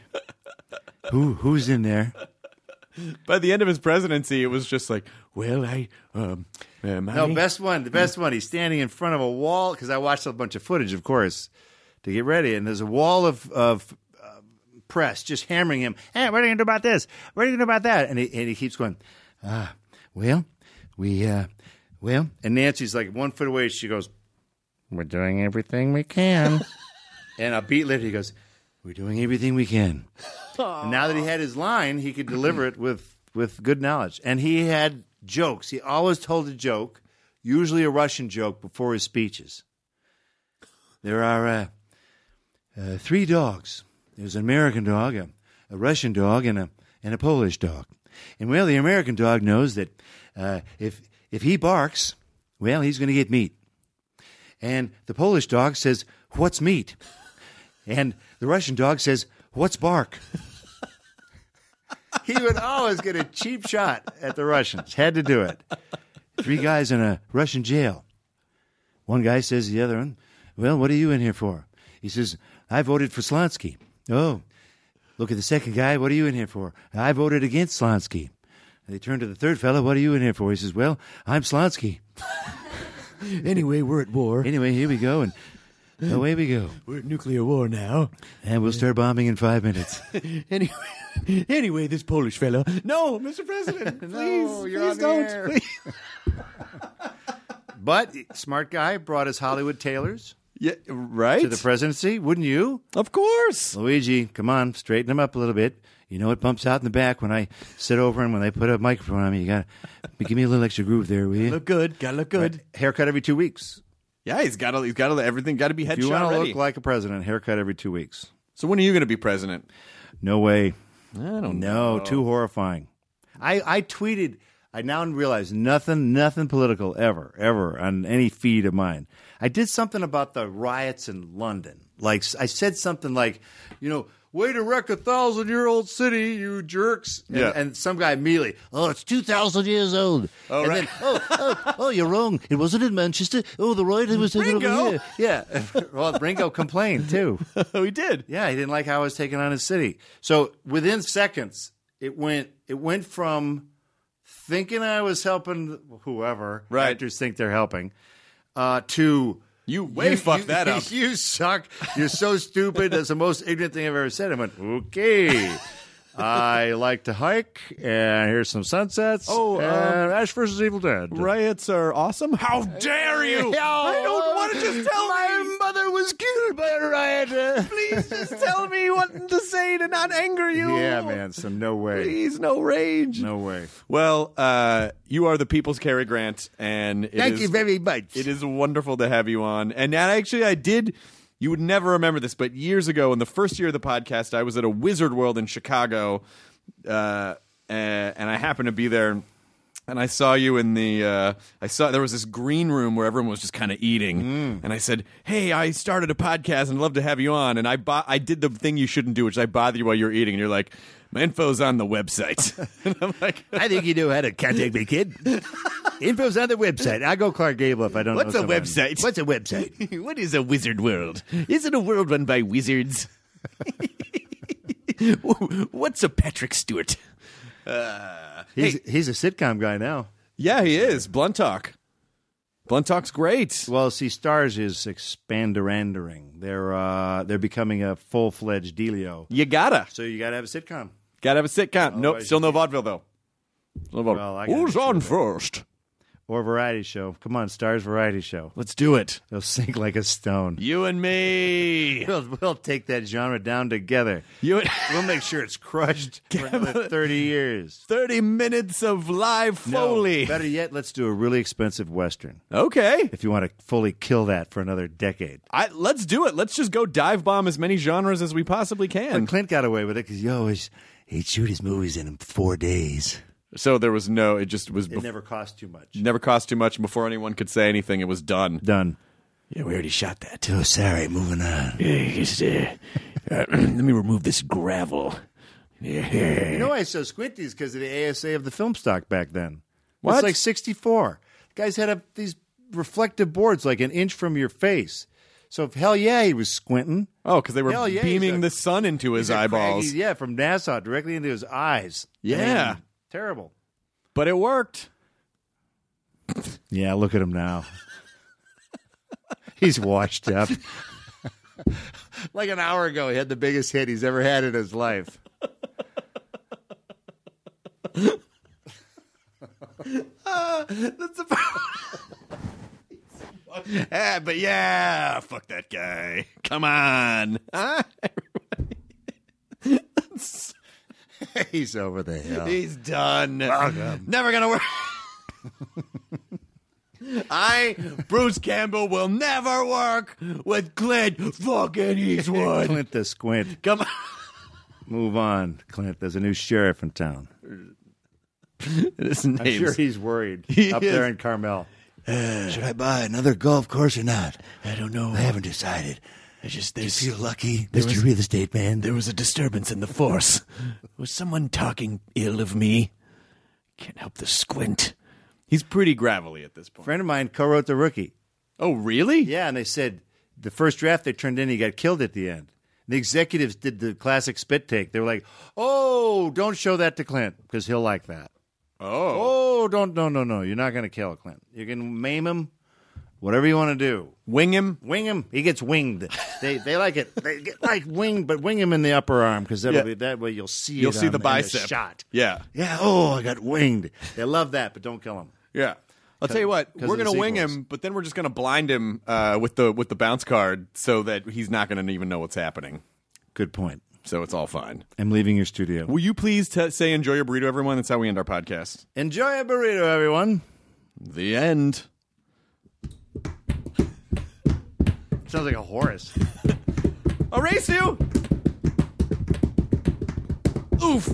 Who who's in there? By the end of his presidency, it was just like, well, I, um, uh, my... No, best one, the best one. He's standing in front of a wall because I watched a bunch of footage, of course, to get ready. And there's a wall of of uh, press just hammering him. Hey, what are you gonna do about this? What are you gonna do about that? And he and he keeps going. Ah, well, we, uh, well, and Nancy's like one foot away. She goes, "We're doing everything we can." And a beat later, he goes, "We're doing everything we can." And now that he had his line, he could deliver it with, with good knowledge. And he had jokes. He always told a joke, usually a Russian joke, before his speeches. There are uh, uh, three dogs. There's an American dog, a, a Russian dog, and a and a Polish dog. And, well, the American dog knows that uh, if if he barks, well, he's going to get meat. And the Polish dog says, "What's meat?" And the Russian dog says, "What's bark?" He would always get a cheap shot at the Russians. Had to do it. Three guys in a Russian jail. One guy says to the other one, Well, what are you in here for? He says, I voted for Slonsky. Oh, look at the second guy. What are you in here for? I voted against Slonsky. And they turn to the third fellow. What are you in here for? He says, well, I'm Slonsky. Anyway, we're at war. Anyway, here we go, and away we go. We're at nuclear war now. And we'll start bombing in five minutes. Anyway, anyway, this Polish fellow. No, Mister President, please, No, you're please on the don't. air. Please. But smart guy brought his Hollywood tailors Yeah, right. to the presidency, wouldn't you? Of course. Luigi, come on, straighten him up a little bit. You know it bumps out in the back when I sit over and when they put a microphone on me. You got to give me a little extra groove there, will you? Look good. Gotta look good. Right. Haircut every two weeks. Yeah, he's got to. He's got to. Everything got to be If you headshot want to ready. look like a president, haircut every two weeks. So when are you going to be president? No way. I don't No, know. too horrifying. I, I tweeted, I now realize nothing, nothing political ever, ever on any feed of mine. I did something about the riots in London. Like, I said something like, you know, way to wreck a thousand-year-old city, you jerks. And, Yeah. and some guy immediately, oh, it's two thousand years old. Oh, and right. then, oh, oh, oh, you're wrong. It wasn't in Manchester. Oh, the riot was over Ringo. here. Yeah. Well, Ringo complained, too. Oh, he did. Yeah, he didn't like how I was taking on his city. So within seconds, it went it went from thinking I was helping whoever Right. actors think they're helping uh, to You way fucked you, that up. You suck. You're so stupid. That's the most ignorant thing I've ever said. I went, okay. I like to hike, and here's some sunsets. Oh, and Ash versus Evil Dead. Riots are awesome. How dare you? I don't want to just tell My me. mother was killed by a riot. Please just tell me what to say to not anger you. Yeah, man. So no way. Please, no rage. No way. Well, uh, you are the people's Cary Grant, and it Thank is- you very much. It is wonderful to have you on. And actually, I did. You would never remember this, but years ago, in the first year of the podcast, I was at a Wizard World in Chicago, uh, and I happened to be there. And I saw you in the. Uh, I saw there was this green room where everyone was just kind of eating, Mm. and I said, "Hey, I started a podcast and I'd love to have you on." And I bo- I did the thing you shouldn't do, which is I bother you while you're eating, and you're like, "My info's on the website." And I'm like, I think you know how to contact me, kid. Info's on the website. I go Clark Gable if I don't What's know a someone. website? What's a website? What is a wizard world? Is it a world run by wizards? What's a Patrick Stewart? Uh, He's, hey, he's a sitcom guy now. yeah, he is. Blunt Talk. Blunt Talk's great. Well, see, Stars is expanderandering. They're uh, they're becoming a full fledged dealio. You gotta. So you got to have a sitcom. Gotta have a sitcom. Nope, Otherwise still you no vaudeville, though. Still no vaudeville. Well, I gotta Who's show on that. first? Or a variety show. Come on, Stars variety show. Let's do it. They'll sink like a stone. You and me. We'll, we'll take that genre down together. You and We'll make sure it's crushed for another thirty years. thirty minutes of live Foley. No, better yet, let's do a really expensive Western. Okay. If you want to fully kill that for another decade. I, let's do it. Let's just go dive bomb as many genres as we possibly can. But Clint got away with it because he always he'd shoot his movies in four days. So there was no, it just was It bef- never cost too much. never cost too much. And before anyone could say anything, it was done. Done. Yeah, we already shot that. Oh, sorry. Moving on. Just, uh, uh, let me remove this gravel. You know why it's so squinty is because of the A S A of the film stock back then. What? It's like sixty-four. Guys had a, these reflective boards like an inch from your face. So if, hell yeah, he was squinting. Oh, because they were Hell yeah, he's beaming a- the sun into his He's a eyeballs. craggy- yeah, from NASA directly into his eyes. I Yeah. mean, terrible. But it worked. Yeah, look at him now. He's washed up. Like an hour ago, he had the biggest hit he's ever had in his life. That's about. Ah, but yeah, fuck that guy. Come on. Huh? He's over the hill. He's done. Welcome. Never gonna work. I, Bruce Campbell, will never work with Clint fucking Eastwood. Clint the Squint. Come on. Move on, Clint. There's a new sheriff in town. His I'm name's- sure he's worried He up is. there in Carmel. Should I buy another golf course or not? I don't know. I haven't decided. I just Do you there's feel lucky, there Mister was- Real Estate Man? there was a disturbance in the force. Was someone talking ill of me? Can't help the squint. He's pretty gravelly at this A point. friend of mine co-wrote The Rookie. Oh, really? Yeah, and they said, the first draft they turned in, he got killed at the end. The executives did the classic spit take. They were like, "Oh, don't show that to Clint because he'll like that." Oh. Oh, don't no no no! You're not going to kill Clint. You can maim him, whatever you want to do. Wing him. Wing him. He gets winged. They they like it. They get like winged, but wing him in the upper arm because that'll Yeah. be that way. You'll see. You'll it see on, the in bicep. shot. Yeah. Yeah. Oh, I got winged. They love that, but don't kill him. Yeah. I'll tell you what, 'Cause we're of the gonna wing sequels. him, but then we're just gonna blind him uh, with the with the bounce card so that he's not gonna even know what's happening. Good point. So it's all fine. I'm leaving your studio. Will you please t- say enjoy your burrito, everyone? That's how we end our podcast. Enjoy a burrito, everyone. The end. Sounds like a Horace. Erase you. Oof.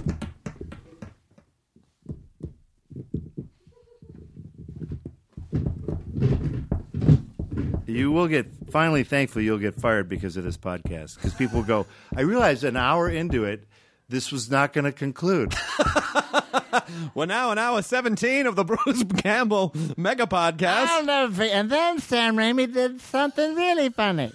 You will get, finally, thankfully, you'll get fired because of this podcast. Because people will go, I realized an hour into it, this was not going to conclude. Well, now an hour seventeen of the Bruce Campbell Mega Podcast. I'll never forget. And then Sam Raimi did something really funny.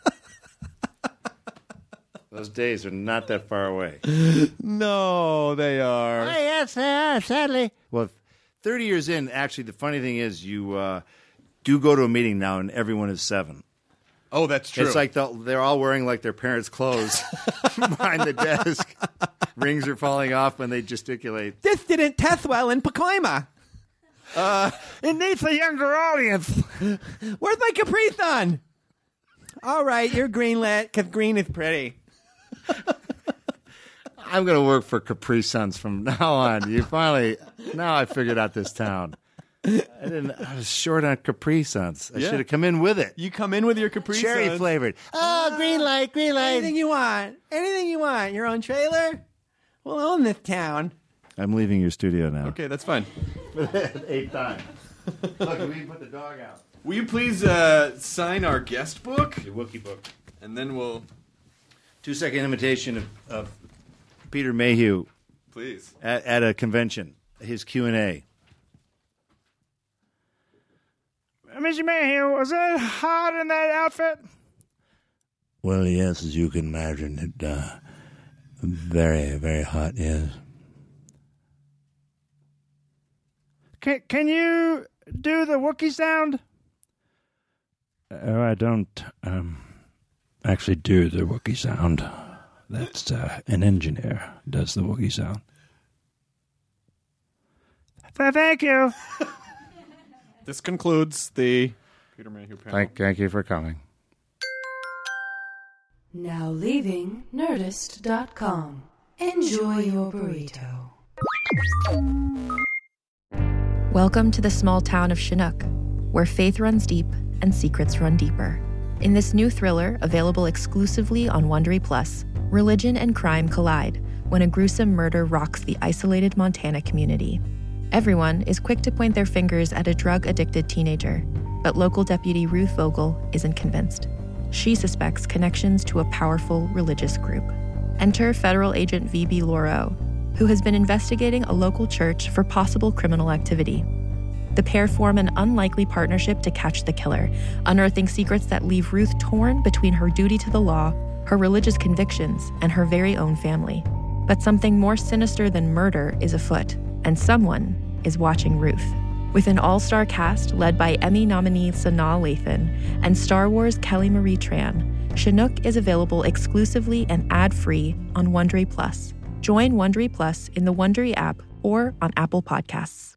Those days are not that far away. No, they are. Oh, yes, they are, sadly. Well, thirty years in, actually, the funny thing is you uh, do go to a meeting now and everyone is seven. Oh, that's true. It's like the, they're all wearing like their parents' clothes behind the desk. Rings are falling off when they gesticulate. This didn't test well in Pacoima. Uh, it needs a younger audience. Where's my Capri Sun? All right, you're greenlit because green is pretty. I'm going to work for Capri Suns from now on. You finally, now I figured out this town. I didn't. I was short on Capri Suns. I Yeah. should have come in with it. You come in with your Capri Cherry Suns. flavored. Oh, green light, green light. Anything you want. Anything you want. Your own trailer? We'll own this town. I'm leaving your studio now. Okay, that's fine. Eighth time. Look, we can put the dog out. Will you please uh, sign our guest book? Your Wookiee book. And then we'll... Two second imitation of, of Peter Mayhew Please. at, at a convention. His Q and A. Mister Mayhew, was it hot in that outfit? Well, yes, as you can imagine, it uh, very, very hot. Yes. Can Can you do the Wookiee sound? Oh, I don't um, actually do the Wookiee sound. That's uh, an engineer does the Wookiee sound. Thank you. This concludes the Peter Mayhew panel. Thank, thank you for coming. Now leaving Nerdist dot com. Enjoy your burrito. Welcome to the small town of Chinook, where faith runs deep and secrets run deeper. In this new thriller, available exclusively on Wondery Plus, religion and crime collide when a gruesome murder rocks the isolated Montana community. Everyone is quick to point their fingers at a drug-addicted teenager, but local deputy Ruth Vogel isn't convinced. She suspects connections to a powerful religious group. Enter federal agent V B Lauro, who has been investigating a local church for possible criminal activity. The pair form an unlikely partnership to catch the killer, unearthing secrets that leave Ruth torn between her duty to the law, her religious convictions, and her very own family. But something more sinister than murder is afoot, and someone is watching Ruth. With an all-star cast led by Emmy nominee Sanaa Lathan and Star Wars Kelly Marie Tran, Chinook is available exclusively and ad-free on Wondery Plus. Join Wondery Plus in the Wondery app or on Apple Podcasts.